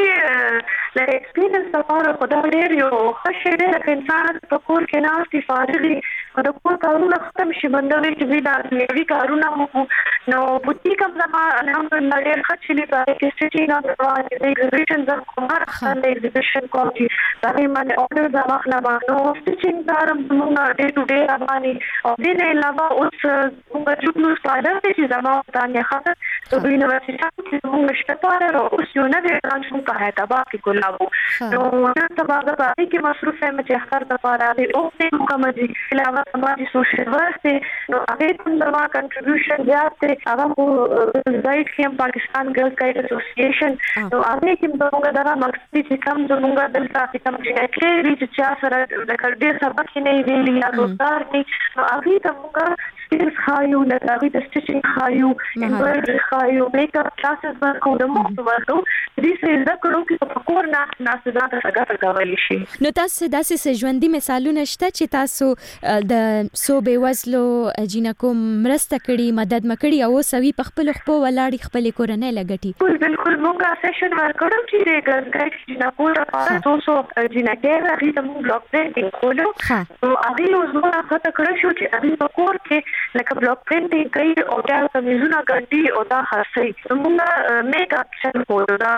چې له ایکسپیرینس لپاره خدای ډېر یو ښه شی دی لکه انسان په کور کې ناستې فارغ وي او د کور کارونه ختم شي بندوي چې دوی دا میوې کارونه وکړو نو بوتیک هم زما الحمدلله ډېر ښه چلي په هغې کې سټیچینګ هم روان دي د ایګزیبیشن زه کوم هر خان د ایګزیبیشن کوم چې د هغې باندې اورډر زه اخلم نو سټیچینګ کار هم زموږ ډے ټو ډے روان دي او دې نه علاوه اوس زموږ جوب نوز پاډر دی چې زما تانیا خاطر د یونیورسيټي کې زموږ شته پاره اوس یو نوی برانچ موږ په حیات آباد کې کولاو نو نن سبا د باندې کې مصروف یم چې اختر د پاره دی او دې کوم دي علاوه سماجی سوشل ورک دی نو هغه کوم د ما کنټریبیوشن زیات دی هغه زائد کې پاکستان ګرلز گایډ اسوسییشن نو هغه کې موږ دا مقصد چې کوم زموږ د تاسو کوم چې چې چا سره د کډې سبق نه ویلي یا روزګار کې نو هغه ته موږ سکلز خایو د هغه د سټیچینګ خایو امبرايډري خایو میک اپ کلاسز ورکو د مخ ورکو دې څه زده کړو چې په کور نه ناس ځان ته څنګه کولای شي نو تاسو داسې ژوندۍ مثالونه شته چې تاسو د صوبې وزلو جنکو مرسته کړي مدد مکړي او سوي په خپل خپل ولاړی خپل کورنۍ لګټي بالکل موږ سیشن ورکړو چې د ګرځګایډ جنکو لپاره دوه سوه جنکې راغلي د موږ بلاک پرینټینګ کولو او هغه اوس موږ هڅه کړې شو چې هغه په کور کې لکه بلاک پرینټینګ کوي او دا کمیزونه ګڼي او دا خاصي موږ میک اپ څنګه کوو دا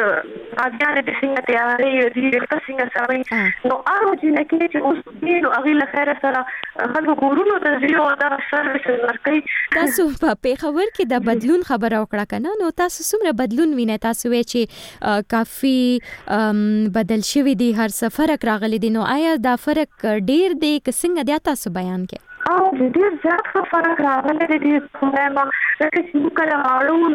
اځانه د څنګه تیارې دي د څنګه سمې نو هغه چې کې چې اوس دې نو هغه لخر سره خلکو ګورونو د زیو دا سرویس ورکړي تاسو په خبر کې د بدلون خبره وکړه کنه نو تاسو څومره بدلون وینئ تاسو وی چې کافي بدل شوی دی هر څه فرق راغلی دی نو آیا دا فرق ډیر دی که څنګه دی تاسو بیان کې او ډیر زیات فرق راغلی دی کومه ما چې څنګه کړهاړو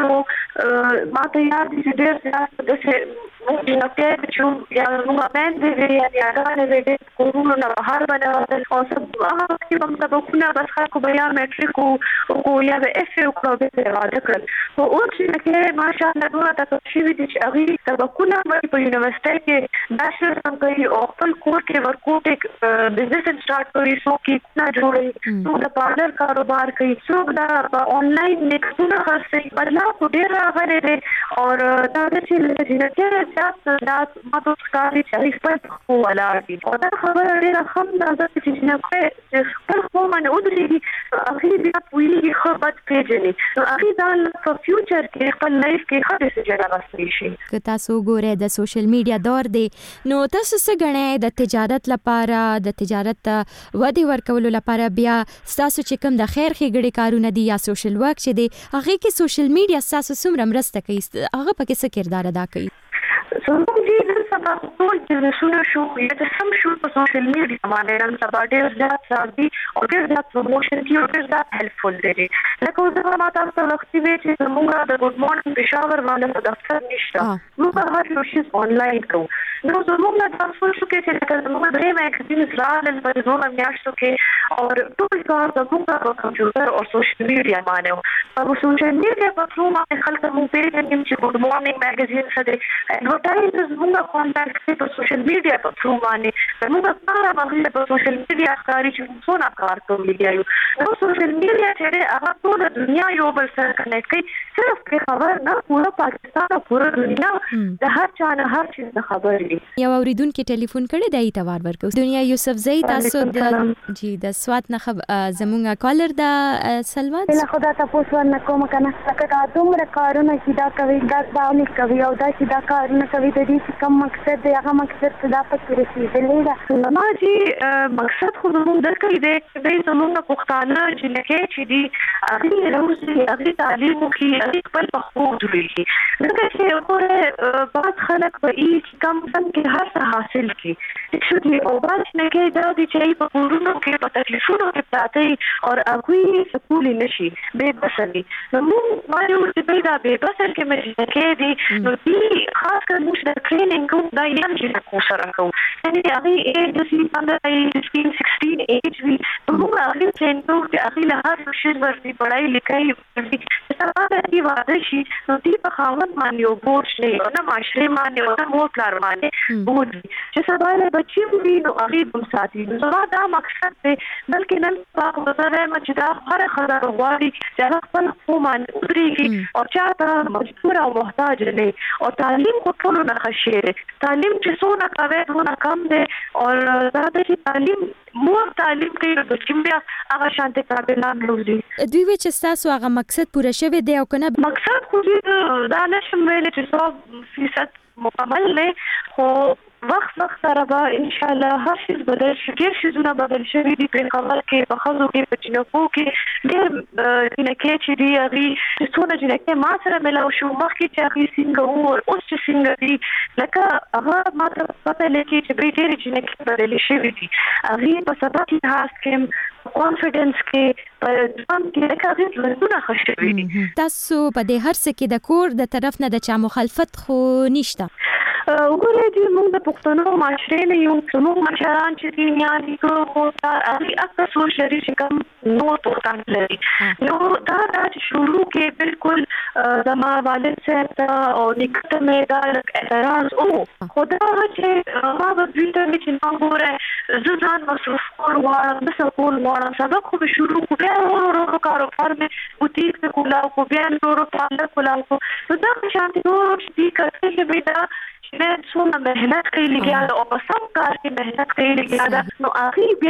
نو ما ته یاد دي چې ډیر زیات د څه نو کې چې یا نو باندې دی یا دا نه دی کومو نه بهر باندې او څه هغه چې موږ ته کومه بس خلکو بیا میټریک او یا د اف او کړو به راځي کړل او چې کې ماشاءالله دوه تاسو شي دي چې هغه سبقونه په یونیورسيټي کې باشر سم کوي او خپل کور کې ورکوټ بزنس سٹارټ کوي سو کې نه جوړي نو د پارلر کاروبار کوي څوک دا آنلاین میکونه خرڅي بدلاو ډیر راغلي دي او دا چې لږه چې تاسو دا ماته ښکاري چې خپل ولاړ دي او دا خبره ډیره هم دا چې نه کوي خپل خو باندې ودرېږي هغه بیا پوهیږي خو بد پیژني نو هغه دا په فیوچر کې خپل لایف کې ښه ډیسیژن اخلي شي که تاسو ګورئ د سوشل میډیا دور دی نو تاسو څه غواړئ د تجارت لپاره د تجارت ودی ورکولو لپاره بیا تاسو چې کوم د خیر ښېګړې کارونه دي یا سوشل ورک چې دی هغه کې سوشل میډیا تاسو څومره مرسته کوي هغه پکې څه کردار ادا کوي زموږ دې نن سبا ټول بزنسونه شو یا د سم شو په سوشل میډیا باندې نن سبا ډېر زیات سازي او ډېر زیات پروموشن کوي او ډېر زیات هیلپفل دي لکه اوس ما تاسو ته وختي وی چې زموږ د ګډ مورنینګ پېښور باندې په دفتر نشته موږ هر یو شی آنلاین کوو نو زموږ د تاسو شو کې چې زموږ درې میګزین زرال په زونه میاشتو کې او ټول کار زموږ په کمپیوټر او سوشل میډیا باندې او سوشل میډیا په ټول باندې خلک مو پیژني چې ګډ مورنینګ میګزین څه دی ایڈورټایزرز موږ کانټاکټ په سوشل میډیا په ټول باندې موږ کار باندې په سوشل میډیا ښکاري چې څونه کار کوي دی نو سوشل میډیا چې هغه ټول دنیا یو بل سره کنیکټ کوي صرف په خبر نه پوره پاکستان او پوره دنیا د هر چا نه هر څه خبر دی یو اوریدونکو ټلیفون کړی دی تاوار ورکو دنیا یوسف زئی تاسو د جی د سوات نه زمونږه کالر د سلوات له خدا تاسو ورنه کوم کنه لکه دومره کارونه چې دا کوي دا باندې کوي او دا چې دا کارونه کوي د دې کوم مقصد دی هغه مقصد څه دا پکې رسیدلې ده ما چې مقصد خو موږ درکې دی د زمونږ پښتانه چې لکه چې دی هغه روزي هغه تعلیم کوي هغه خپل پخو جوړي لکه چې اوره بعض خلک په هیڅ کم سم کې هر څه حاصل کړي چې دی او بعض نه کې دا دي چې په کورونو کې په تکلیفونو کې پاتې او هغه سکول نشي به بسني نو موږ وایو چې دا به بسل کې مې کې دي نو دي خاص کر موږ د ټریننګ کوم دا یم چې کو سره کوو یعنی هغه ایج د سي پندرہ فifteen sixteen ایج وی موږ هغه ټرین کوو چې هغه له هر شي ورته پڑھائی لیکای چې سبا د دې واده شي نو دې په خاوند باندې یو بوج نه او نه معاشره باندې او نه مور پلار باندې بوج چې سبا له بچي وي نو هغه هم ساتي نو دا مقصد دی بلکې نن په وسره چې دا هر خبره غواړي چې هغه خپل قومان ودرېږي او چاته مجبور او محتاج نه او تعلیم کو ټول نه خشيره تعلیم چې څونه کوي څونه کم دی او دا د تعلیم مور تعلیم کوي د چمبیا هغه شانته قابلان روزي دوی و چې تاسو هغه مقصد پوره شوی دی او کنه مقصد خو دې دا نشم ویل چې څو فیصد مکمل نه خو وخت وخت سره به ان شاء الله هر څه بدل شي ډېر شيزونه بدل شوي دي په خبر کې په خزو کې په چینکو کې ډېر جنکه چې دی هغه څونه جنکه ما سره ملاو شو مخکې چې هغه څنګه وو او چې څنګه دي لکه هغه ما ته پته لګي چې به ډېر جنکه بدل شوي دي هغه په سبا کې خاص کې کانفیډنس کې په ځان کې لکه هغه څونه خوشوي دي تاسو په دې هر څه کې د کور د طرف نه د چا مخالفت خو نشته وګورئ چې موږ د پښتنو معاشره نه یو څومره مشران چې دي یعنی کوو دا هغه اکثر سوشل چې کوم نو پښتون لري نو دا د شروع کې بالکل زما والد سره او نکته مې دا اعتراض او خدا چې ما د دې ته چې نو غوړې ځان مصروف کول د سکول وړاندې سبق خو شروع کړو ورو کاروبار مې بوتیک ته کولاو کو بیا ورو پاله کولاو کو دا شانتي نور چې کړي چې به چې څومره مهنت کوي لګیا او په سم کار کې مهنت کوي لګیا نو هغه بیا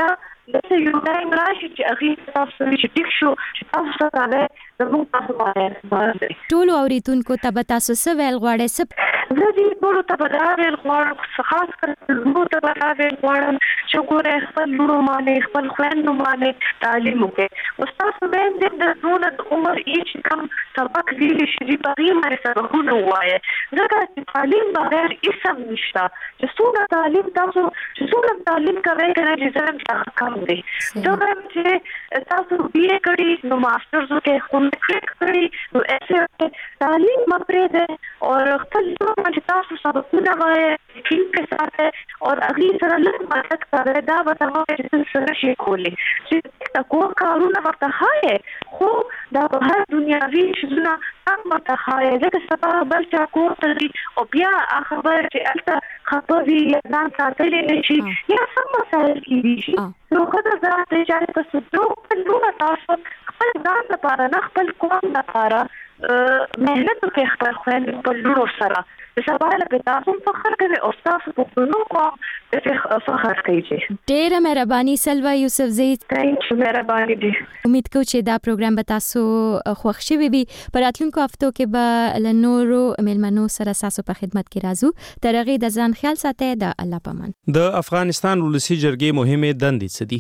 دغه یو ټایم راشي چې هغه تاسو چې ټیک شو چې تاسو سره زموږ تاسو باندې ټول اوریدونکو ته به تاسو څه ویل غواړئ؟ څه زه دې ټول ته به دا ویل غواړم، خاص کر لوڼو ته به دا ویل غواړم چې ګوره خپل لوڼو باندې خپل خویندو باندې تعلیم وکړي. اوس تاسو باندې د ټول عمر هیڅ کم سبق ویلی شي په هغې باندې سبقونه ووایه، ځکه چې تعلیم بغیر هېڅ هم نشته. چې څومره تعلیم تاسو چې څومره تعلیم کوئ که نه چې ظلم څخه کم دی. زه وایم چې تاسو بي اے کړي نو ماسټرز وکړئ، خو میټریک کړي نو ایس اے وکړئ، تعلیم مه پرېږدئ او خپل ژوند چې تاسو سبقونه وایئ ټینګ ساتئ او هغې سره لږ مدد کوئ. دا به ته وایي چې څه نشئ کولی چې د کور کارونه ورته ښایئ، خو دا به هر دنیاوي شیزونه هم ورته ښایئ، ځکه سبا بل چا کور ته ځي او بیا هغه خبره چې هلته خفه وي یا ځان ساتلی نه شي یا سم مسایل کېدی شي. نو ښه ده ذات دی چې که څه خپل لوڼه تاسو خپل ځان لپاره نه خپل قوم لپاره محنت وکړئ، خپل خویندې خپل لوڼو سره د سبا لپاره تاسو هم فخر کوئ او ستاسو پښتنو قوم پرې فخر کوي. ډېره مهرباني سلوا یوسفزۍ، مهرباني دي. امید کوم چې دا پروګرام به تاسو خوښ شوي وي. په راتلونکو هفتو کې به له نورو میلمنو سره ستاسو په خدمت کې راځو. تر هغې د ځان خیال ساتئ. د الله په امان. د افغانستان ولسی جرګې مهمې دندې څه دي؟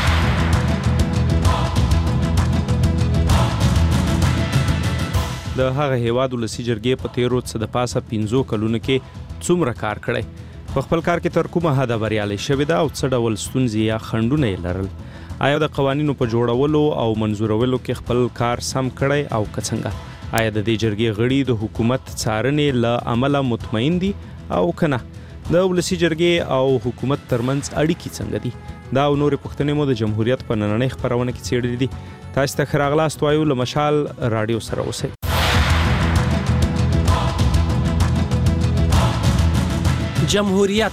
د هغه هیواد ولسی جرګې په تیرو څه د پاسه پنځو کلونو کې څومره کار کړی؟ په خپل کار کې تر کومه حده بریالۍ شوې ده او څه ډول ستونزې یا خنډونه یې لرل؟ آیا د قوانینو په جوړولو او منظورولو کې خپل کار سم کړی او که څنګه؟ آیا د دې جرګې غړي د حکومت څارنې له امله مطمئن دي او که نه؟ د ولسی جرګې او حکومت ترمنځ اړیکې څنګه دي؟ دا او نورې پوښتنې مو د جمهوریت په نننۍ خپرونه کې څېړلې دي. تاسو ته ښه راغلاست وایو له مشال راډیو سره اوسئ. جمهوریت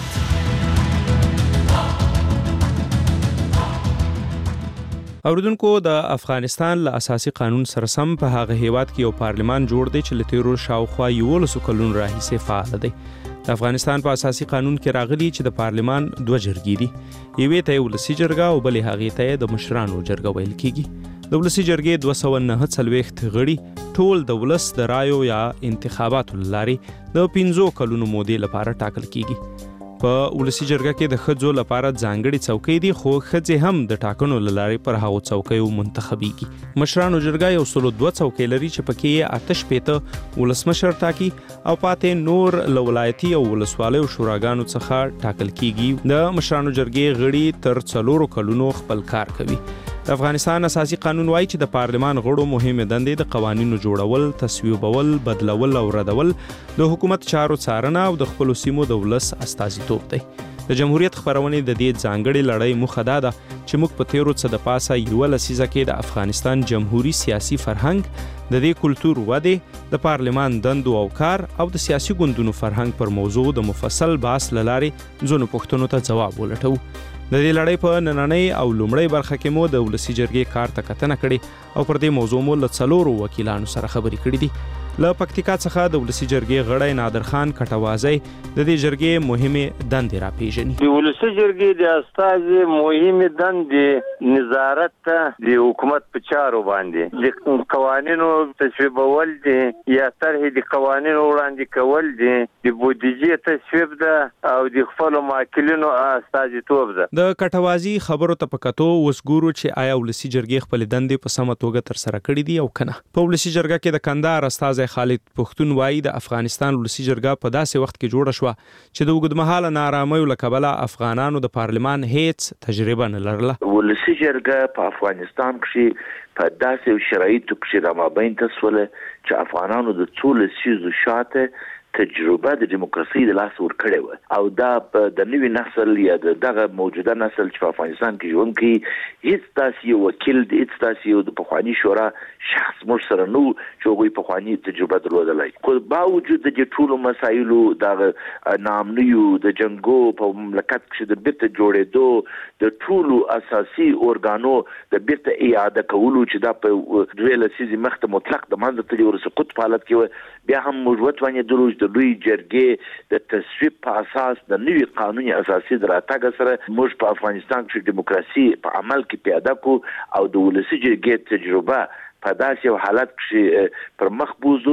اوریدونکو، د افغانستان له اساسي قانون سره سم په هغه هیواد کې یو پارلمان جوړ دی چې له تیرو شاوخوا یولسو کلونو راهیسې فعال دی. د افغانستان په اساسي قانون کې راغلي چې د پارلمان دوه جرګې دي، یوې ته یې ولسي جرګه او بلې هغې ته یې د مشرانو جرګه ویل کېږي. د ولسي جرګې دوه سوه نهه څلوېښت غړي ټول د ولس د رایو یا انتخاباتو له لارې د پنځو کلونو مودې لپاره ټاکل کېږي. په ولسي جرګه کې د ښځو لپاره ځانګړي څوکۍ دي، خو ښځې هم د ټاکنو له لارې پر هغو څوکیو منتخبیږي. مشرانو جرګه یو سلو دوه څوکۍ لري چې پکې یې اته شپېته ولسمشر ټاکي او پاتې نور له ولایتي او ولسوالیو شوراګانو څخه ټاکل کېږي. د مشرانو جرګې غړي تر څلورو کلونو خپل کار کوي. د افغانستان اساسي قانون وایي چې د پارلمان غړو مهمې دندې د قوانینو جوړول، تصویبول، بدلول او ردول، د حکومت چارو څارنه او د خپلو سیمو د ولس استازیتوب دی. د جمهوریت خپرونې د دې ځانګړې لړۍ موخه دا ده چې موږ په تیرو څه د پاسه یوه لسیزه کې د افغانستان جمهوري سیاسي فرهنګ، د دې کلتور ودې، د پارلمان دندو او کار او د سیاسي ګوندونو فرهنګ پر موضوع د مفصل بحث له لارې ځینو پوښتنو ته ځواب ولټوو. د دې لړۍ په نننۍ او لومړۍ برخه کې مو د ولسي جرګې کار ته کتنه کړې او پر دې موضوع مو له څلورو وکیلانو سره خبرې کړې دي. له پکتیکا څخه د ولسي جرګې غړی نادر خان کټوازی د دې جرګې مهمې دندې راپېژني. د ولسي جرګې د استازي مهمې دندې نظارت ته د حکومت په چارو باندې د قوانینو تصویبول دي یا طرحې د قوانینو وړاندې کول دي، د بودیجې تصویب ده او د خپلو معقولینو استازیتوب ده. د کټوازی خبرو ته په کتو اوس ګورو چې آیا ولسي جرګې خپلې دندې په سمه توګه ترسره کړې دي او که نه. په ولسي جرګه کې د کندهار استازی خالد پښتون وایي د افغانستان ولسي جرګه په داسې وخت کې جوړه شوه چې د اوږدمهاله ناارامیو له کبله افغانانو د پارلمان هیڅ تجربه نه لرله. ولسي جرګه په افغانستان کې په داسې شرایطو کې رامابین ته سوله چې افغانانو د څو لسیزو شاته تجربه د دیموکراسي د لاس ور کړې و او دا د نوي نسل یا دغه موجوده نسل چې په افغانستان کې ژوند کوي هیڅ تاسو وکیل د هیڅ تاسو د پخوانی شورا شخص مر سره نو چې هغوی پخوانی تجربه درلودلای. خو باوجود د ټولو مسایلو د نامنیو د جنگو په مملکت کې د بیرته جوړېدو د ټولو اساسي اورګانو د بیرته اعاده کولو چې دا په دوه لسیزې مخته مطلق د منځ ته ورسقط په حالت کې بیا هم موجود ونه دروج د لوی جرګې د تصویب په اساس د نوي قانون اساسي دراتګ سره موږ په افغانستان کې دیموکراسي په عمل کې پیاده کو او د ولسی جرګې تجربه په داسې یو حالت کې پر مخ بوزو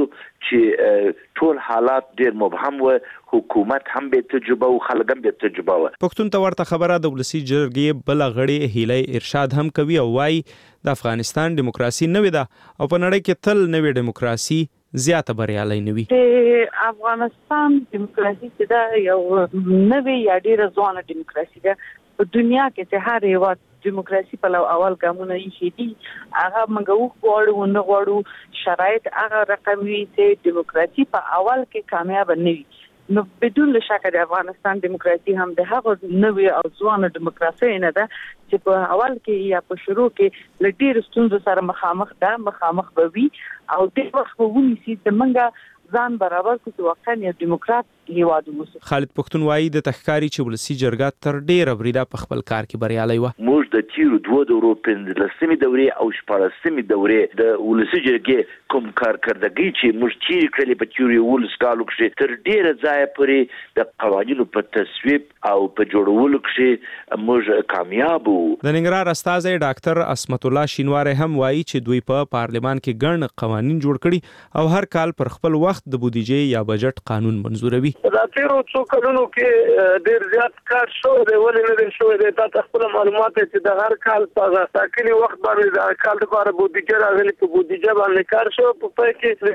چې ټول حالات ډېر مبهم و، حکومت هم به تجربه او خلک هم به تجربه و. پښتون ته ورته خبره د ولسی جرګې بل غړي هیله ارشاد هم کوي او وايي د افغانستان دیموکراسي نوې ده او په نړۍ کې تل نوې دیموکراسي زیاته بریالي نوي. افغانستان دیموکراسي چې دا یو نوې یا ډېره ځوانه دیموکراسي ده په دنیا کې چې هر یو دیموکراسي په اول ګامونه یې شي هغه موږ غواړو نه غواړو شرایط هغه رقم وي چې دیموکراسي په اول کې کامیاب نه وي. نو بدون شک د افغانستان دیموکراسي هم د هغه نوې او ځوانه دیموکراسي نه ده چې په اول کې یا په شروع کې لډیر ستونزو سره مخامخ ده مخامخ به وي او د وخت په ونی سي د منګه ځان برابر کو چې واقعا یو دیموکرات هیواد ووسو. خالد پښتون وایي د تخکاری چې ولسی جرګه تر ډیره بریده په خپل کار کې بریالي و. موږ د تیرو دوه دورو پنځلسمې دورې او شپاړسمې دورې د ولسی جرګې کوم کارکردګي چې موږ چیرې کړلې په تیرو ولس کالو کې تر ډیره ځای پورې د قوانینو په تصویب او په جوړولو کې موږ کامیاب وو. د ننګرهار استاذ ډاکټر اسمت الله شینواری هم وایي چې دوی په پارلمان کې ګڼ قوانین جوړ کړي او هر کال پر خپل وخت د بودیجې یا بجټ قانون منزوروي. دا تیرو څو کلونو کې ډېر زیات کار شوی دی، ولې نه دی شوی دی؟ دا خپل معلومات چې د هر کال په ټاکلي وخت باندې د کال لپاره بودیجه راغلي، په بودیجه باندې کار شوی، په پای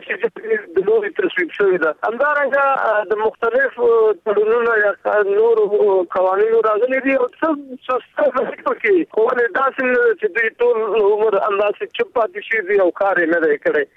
کې د نورې تصویب شوی ده. همدارنګه د مختلفو تړونونو یا نورو قوانینو راغلي دي او څه څه کې خو ولې داسې نه چې دوی ټول عمر انداسې چوپ پاتې شي دي او کار یې نه دی کړی.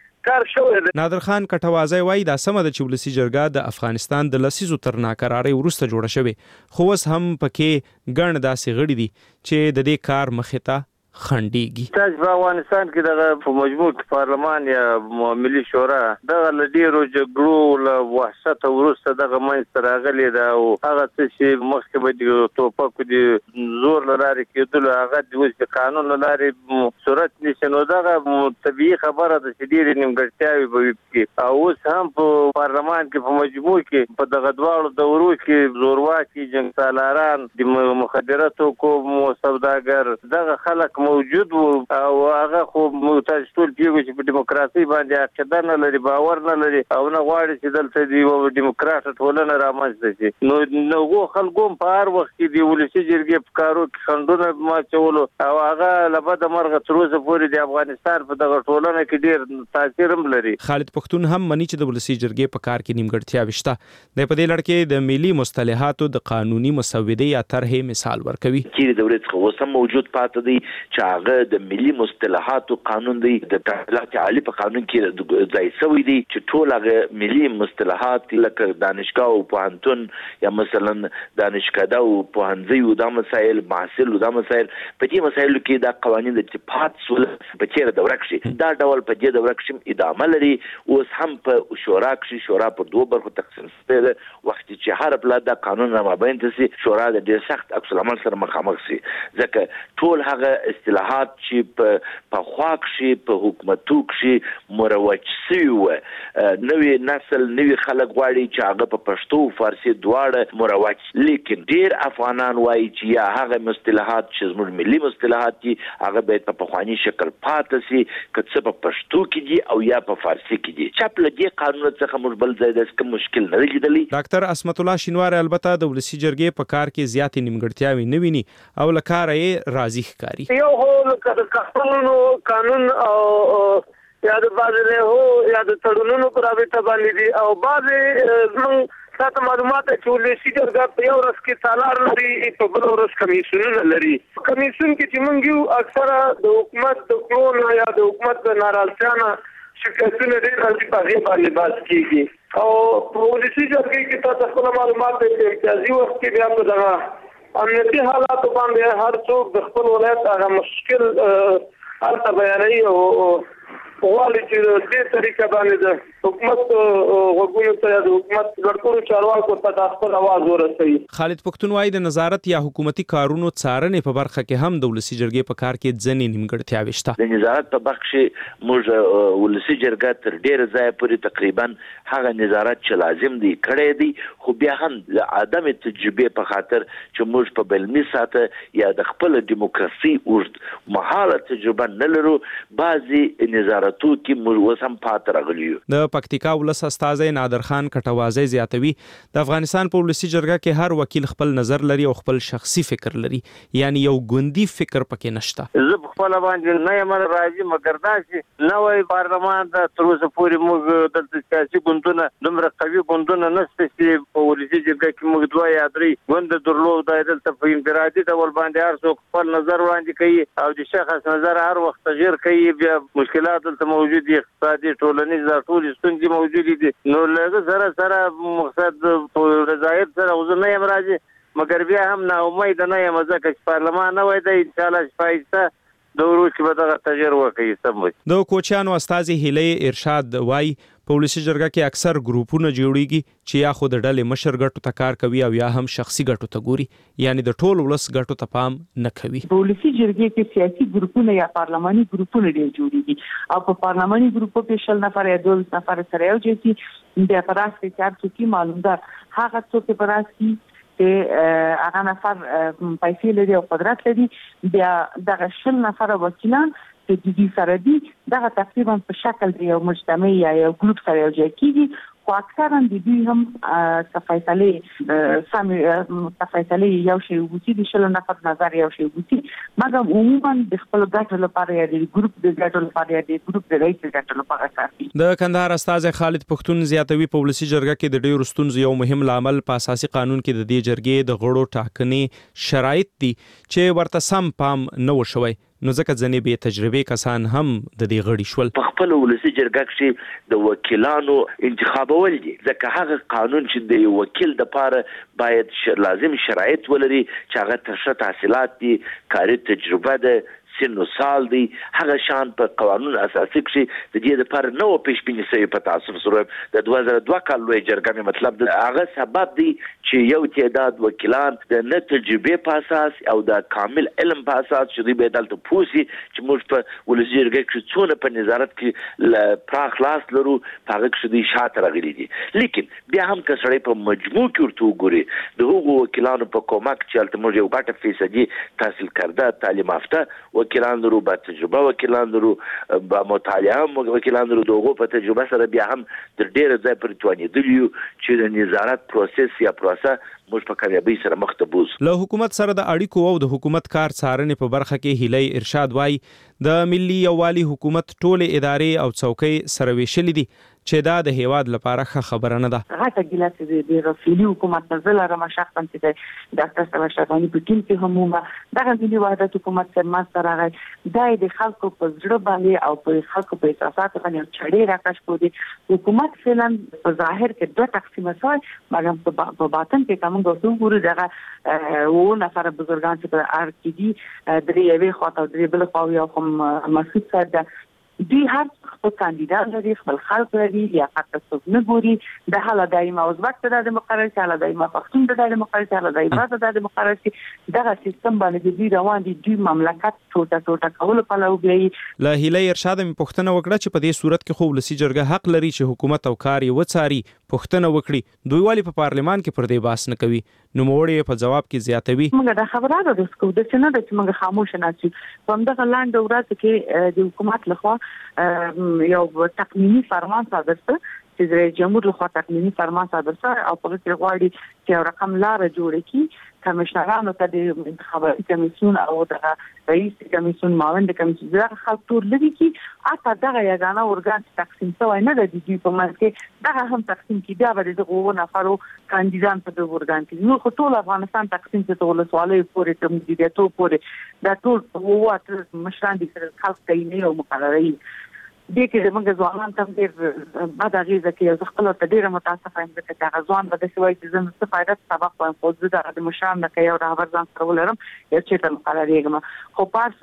نادر خان کټوازی وایي دا سمه ده چې ولسی جرګه د افغانستان د لسیزو تر ناکرارۍ وروسته جوړه شوې، خو اوس هم پکې ګڼ داسې غړي دي چې د دې کار مخې ته خنډيږي. تاسو په افغانستان کې دغه په مجموع پارلمان یا ملي شورا دغه لډیرو جګړو له وحشت ورسته دغه منځ راغلي دا او هغه څه چې مخکې به د توپک د زور لاري کېدل هغه د وځ قانون لاري صورت نشي، نو دغه طبيعي خبره ده چې ډېر نیمګړتیاوي به وي او اوس هم په پارلمان کې په مجموع کې په دغه دواړو دورو کې زورواکي جنګ سالاران د مخدراتو کوم سوداګر دغه خلک موجود وو او هغه خو تاسو ټول پیږو چې په دیموکراسي باندې عقیده نه لري، باور نه لري او نه غواړي چې دلته دی یو دیموکرات ټولنه رامنځته شي. نو نو خلکو په هر وخت کې دی ولسی جرګې په کارو کې خندونه ما چولو او هغه لبد مرغه تر اوسه پورې د افغانستان په دغه ټولنه کې ډیر تاثیر هم لري. خالد پښتون هم مني چې د ولسی جرګې په کار کې نیمګړتیا وشته. د په دې لړ کې د ملي مصطلحاتو د قانوني مسودې یا طرحې مثال ورکوي. چې د دولت خو سم موجود پاتې دی چې هغه د ملي مصطلحاتو قانون دی د تعلیمات عالی په قانون کې ځای شوی دی چې ټول هغه ملي مصطلحات لکه دانشګاه او پوهنتون یا مثلا دانشکده او پوهنځي او د مسایل محصل او د مسایل په دې مسایلو کې دا قوانين د اتفاق سول په چیرې د ورکشي دا ډول په دې د ورکشي ادامه لري. اوس هم په شورا کې شورا په دوه برخو تقسیم شوی دی، وخت چې هر بل د قانون را مابین تسي شورا د ډیر سخت عکس العمل سره مخامخ شي، ځکه ټول هغه اصطلاحات چې په خواک شي په حکومتو کې مروج شي و نوې نسل نوې خلک غواړي چې هغه په پښتو او فارسي دواړه مروج، لیکن ډیر افغانان وایي چې یا هغه مصطلحات چې زموږ ملي مصطلحات دي هغه باید په پخوانی شکل پاتې شي، که څه په پښتو کې دي او یا په فارسي کې دي. چپ لګي قانون څخه موږ بل ځای د کوم مشکل نه لیدلی. ډاکټر اسمت الله شینواری البته د ولسی جرګې په کار کې زیاتې نیمګړتیاوي نه ویني او لکاره یې راضي ښکاري. یو هو قانون قانون او یا د بازار هو یا د تړونونو پر رابطه باندې دي او بعضې زموږ تاسو معلومات چې ولسی جرګه په یو ورځ کې سالار لري، په بل ورځ کمیسیونونه لري. کمیسیون کې چې موږ یو اکثره د حکومت د کړونو یا د حکومت د ناراضتیا نه شکایتونه ډېر راځي په هغې باندې بحث کېږي او په ولسی جرګې کې تاسو خپل معلومات چې امتیازي وخت کې بیا په دغه امنیتي حالاتو باندې هر څوک د خپل ولایت هغه مشکل هلته بیانوي او غواړي چې دې طریقه باندې د حکومت وګورو ته د حکومت ګډوډ چارواکو ته د خپل आवाज ورسوي. خالد پښتون وايي د نظارت یا حکومتي کارونو څارنې په برخه کې هم د ولسی جرګې په کار کې ځنې نیمګړتیاوې شته. د نظارت په برخه کې موږ ولسی جرګه تر ډیر ځای پورې تقریبا هغه نظارت چې لازم دی کړی دی، خو بیا هم د عدم تجربه په خاطر چې موږ په بلمي ساته یا د خپل دیموکراسي اوږد مهاله تجربه نه لرو، بعضي نظارتو کې موږ وسم پاتې راغلي یو. د پکتیکا ولس استازی نادر خان کټوازی زیاتوي د افغانستان په ولسی جرګه کې هر وکیل خپل نظر لري او خپل شخصي فکر لري، یعنی یو ګوندی فکر پکې نشته. زه خپل باندې نه یم راځي مګر دا چې نوې پارلمان د تر اوسه پورې موږ د سیاسي ګوندونو دومره قوي ګوندونه نشته چې په ولسی جرګه کې موږ دوه یا درې ګوند درلود د دلته په انفرادي ډول باندې هر څوک خپل نظر وړاندې کوي او د شخص نظر هر وخت تغیر کوي. بیا مشکلات دلته موجود دي، اقتصادي ټولنیز ټول ستونزې موجود دي. نو له سره سره مقصد په رضایت سره وزنه یم راځي مګر بیا هم نه امید نه یم ځکه چې پارلمان نه وای دی ان شاء الله شپایسته د وروسته به دغه تغیر وکړي. سم وي. د کوچیانو استازي هیله ارشاد وای په ولسی جرګه کې اکثر ګروپونه جوړیږي چې یا خو د ډلې مشر ګټو ته کار کوي او یا هم شخصي ګټو ته ګوري، یعنی د ټول ولس ګټو ته پام نه کوي. په ولسی جرګه کې سیاسي ګروپونه یا پارلماني ګروپونه ډېر جوړیږي او په پارلماني ګروپو کې شل نفر یا دولس نفر سره یو ځای د پراس کې چار څوکي معلوم ده هغه څوک پراس کې چې هغه نفر پیسې لري او قدرت لري، بیا دغه شل نفر وکیلان چې د دې سره دي دغه تقریبا په شکل دی یو مجتمع یا یو ګروپ سره یو ځای کیږي، خو اکثرا د دوی هم تفصیلي سم تفصیلي یو شی وګوري د شل نفر نظر یو شی وګوري، مګر عموما د خپل ګټو لپاره یا د ګروپ د ګټو لپاره یا د ګروپ د رئیس ګټو لپاره کافي. د کندهار استازی خالد پښتون زیاتوي په ولسی جرګه کې د ډیرو ستونزو یو مهم لامل په اساسي قانون کې د دې جرګې د غړو ټاکنې شرایط دي چې ورته سم پام نه وشوي، نو ځکه ځنې به تجربه کسان هم د دې غړي شول. په خپل ولسی جرګه کې د وکیلانو انتخابول دي، ځکه هغه قانون چې د وکیل د پاره باید لازم شرایط ولري چې هغه تر تحصیلات دي، کاري تجربه ده، سن او سال دی، هغه شان په قانون اساسي کې د دې لپاره نو پیشبینی سوی په تاسو سره د دوه زره دوه کال لوی جرګه مطلب هغه سبب دی چې یو تعداد وکیلان د نه تجربه په اساس او د کامل علم په اساس چې دوی به دلته پوسی چې موږ په ولسی جرګه کې څونه په نظارت کې پراخ لاس لرو هغه کې دوی شاته راغلي دي. لیکن بیا هم که سړی په مجموع کې ورته وګوري د هغو وکیلانو په کومک چې البته موږ یو ګټه فیصدي تحصیل کرده تعلیم یافته وکیلان لرو، با تجربه وکیلان لرو، با مطالعه وکیلان لرو، دغه په تجربه سره بیا هم د ډیر ځای پر توانیدلی چې د نظارت پروسس یا پروسه موږ په کامیابی سره مخ ته بوز. له حکومت سره د اړیکو او د حکومت کار څارنې په برخه کې هیله ارشاد وای د ملي یووالي حکومت ټولې ادارې او څوکۍ سره ویشلې دي چې دا د هیواد لپاره ښه خبره نه ده. هغه ګیلاس د رسولي حکومت نزل را مشخصا چې ډاکټر صاحب شفاعي په ټیم کې همومه دغه ملي وحدت حکومت سره ماستر راغی دای د خلکو په زړه باندې او په خلکو په احساسات باندې چړې راکښ کو دي. حکومت فعلا په ظاهر کې دوه تقسیمه شوی مګر په باطن کې کوم غوښتنه ګوري دغه و نفر بزرګان چې په ار کې دي درې یوې خواته درې بل خو یو کوم مسعود سره دوی هر خپل کاندیدان لري، خپل خلک لري، لیاقت څوک نه ګوري. د حاله دایمه اوزبک ته د مقرر چې حاله دایمه پښتون ته د مقرر چې حاله دایمه ته د مقرر چې دغه سیستم باندې دوی روان دي. دوی مملکت ټوټه ټوټه کول په لور دی. له هیله ارشاد مې پښتنه وکړه چې په دې صورت کې خو ولسی جرګه حق لري چې حکومت او کار یې وڅاري، پښتنه وکړي. دوی والی په پارلمان کې پر دې باس نه کوي. نو موړې په جواب کې زیاتوي موږ د خبرو د سکو د څه نه د موږ خاموش نه شي. په همدغه لاندې ورځ کې د حکومت لخوا یو تقنینی فرمان صادر شو چې رئیس جمهور لخوا تقنینی فرمان صادر شو او په کې غواړي چې یو رقم لار جوړ کړي کمشنرانو ته د انتخاباتي کمیسیون او د رئیس کمیسیون ماوند کمیسیون دغه خلک ټول لري چې اته دغه یګانه اورګان تقسیم شوی نه د دې په منځ کې دغه هم تقسیم کې بیا به دغه نفرو کاندیدان په دغه اورګان کې نو خو ټول افغانستان تقسیم ته ټول سوالې پورې ته مدیریتو پورې دا ټول وواټ مشران دي خلک کینې او مقرري دې کې موږ ځوانان تم ډېر بعد هغه ځکه زه خپل ته ډېر متاسفه یم چې هغه ځوان به د شوي چې زه څه فائدہ سبق وایم خو زه د مشران نه کوي او راور ځان سره ولرم یو چې ته مقرریږم خو په صورت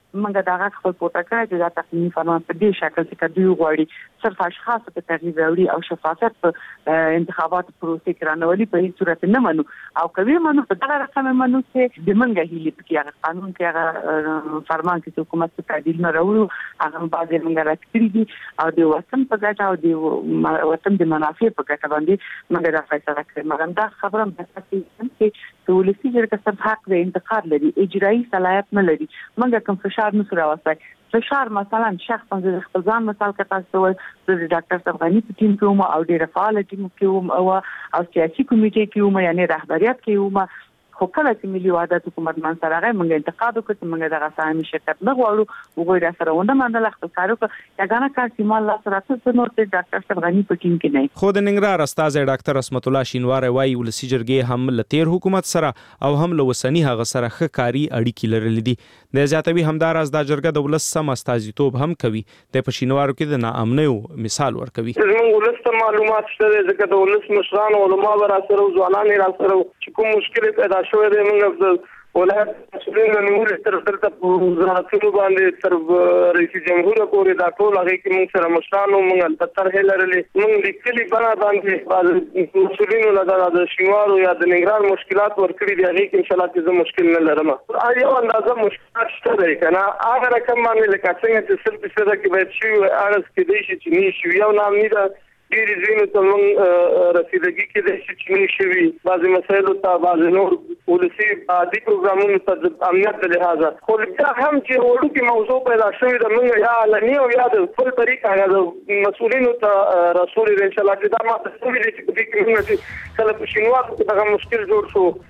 موږ دا غږ خپل پورته کړی چې دا تقنیني فرمان په دې شکل چې دوی غواړي صرف اشخاص ته تغییر راوړي او شفافیت په انتخاباتو پروسې کې رانولي په هیڅ صورت نه منو او کوي منو په دغه رقم منو چې د منګه هیلې په هغه قانون کې هغه فرمان کې حکومت ته تعدیل نه راوړو هغه بعضې موږ راکړي دي او د وطن په ګټه او د وطن د منافع په ګټه باندې موږ دا فیصله کړې مګر دا خبره مهمه ده چې ولسی جرګه سم حق د انتقاد لري اجرایي صلاحیت نه لري موږ کوم فشار نه سره واسای فشار مثلا شخصا د خپل ځان مثال کې تاسو ول د ډاکټر افغاني په ټیم کې وم او د رفاله ټیم کې وم او او سیاسي کمیټې کې وم یعنی رهبریت کې وم خو کله چې ملي وحدت حکومت من سره غي موږ انتقاد وکړ چې موږ دغه سامي شرکت نه غواړو وګورئ را سره ونه منل خپل کارو کې یګانه کار چې مال لا سره څه نور ته ډاکټر افغاني په ټیم کې نه خو د ننګرهار استاد ډاکټر اسمت الله شینوار وايي ولسی جرګې هم لتیر حکومت سره او هم لوسنی هغه سره ښه کاری اړیکې لرلې دي د زیاتوي همدار از د جرګه د ولس سم استازیتوب هم کوي د پښینوارو کې د ناامنیو مثال ورکوي زموږ ولس ته معلومات شته ځکه د ولس مشران علما را سره ځوانان را سره چې کوم مشکل پیدا شوی دی موږ ولایت مسؤلین نور تر تر وزارتونو باندې تر رئیس جمهور پورې دا ټول هغه کې موږ سره مشران او موږ تر هله لري موږ لیکلي بنا باندې مسؤلین له د شینوارو یا د ننګرهار مشکلات ورکړي دي هغه کې ان شاء الله چې مشکل نه لرم یو اندازه مشکلات شته دی کنه هغه رقم باندې لکه څنګه چې صرف څه کې باید شي ارز کې دی چې نشي یو نام نه ده ډیری ځینو ته موږ رسیدګي کې د شي شوي بعضي مسایلو ته بعضي نور ولسی عادي پروګرامونو ته امنیت له لحاظه خو بیا هم چې وړو کې موضوع پیدا شوی د موږ یا علني او یا د خپل طریقه د مسؤلینو ته رسول ان شاء الله چې دا ما ته ویل چې د کومه چې کله په شینوار کې دا مشکل جوړ شو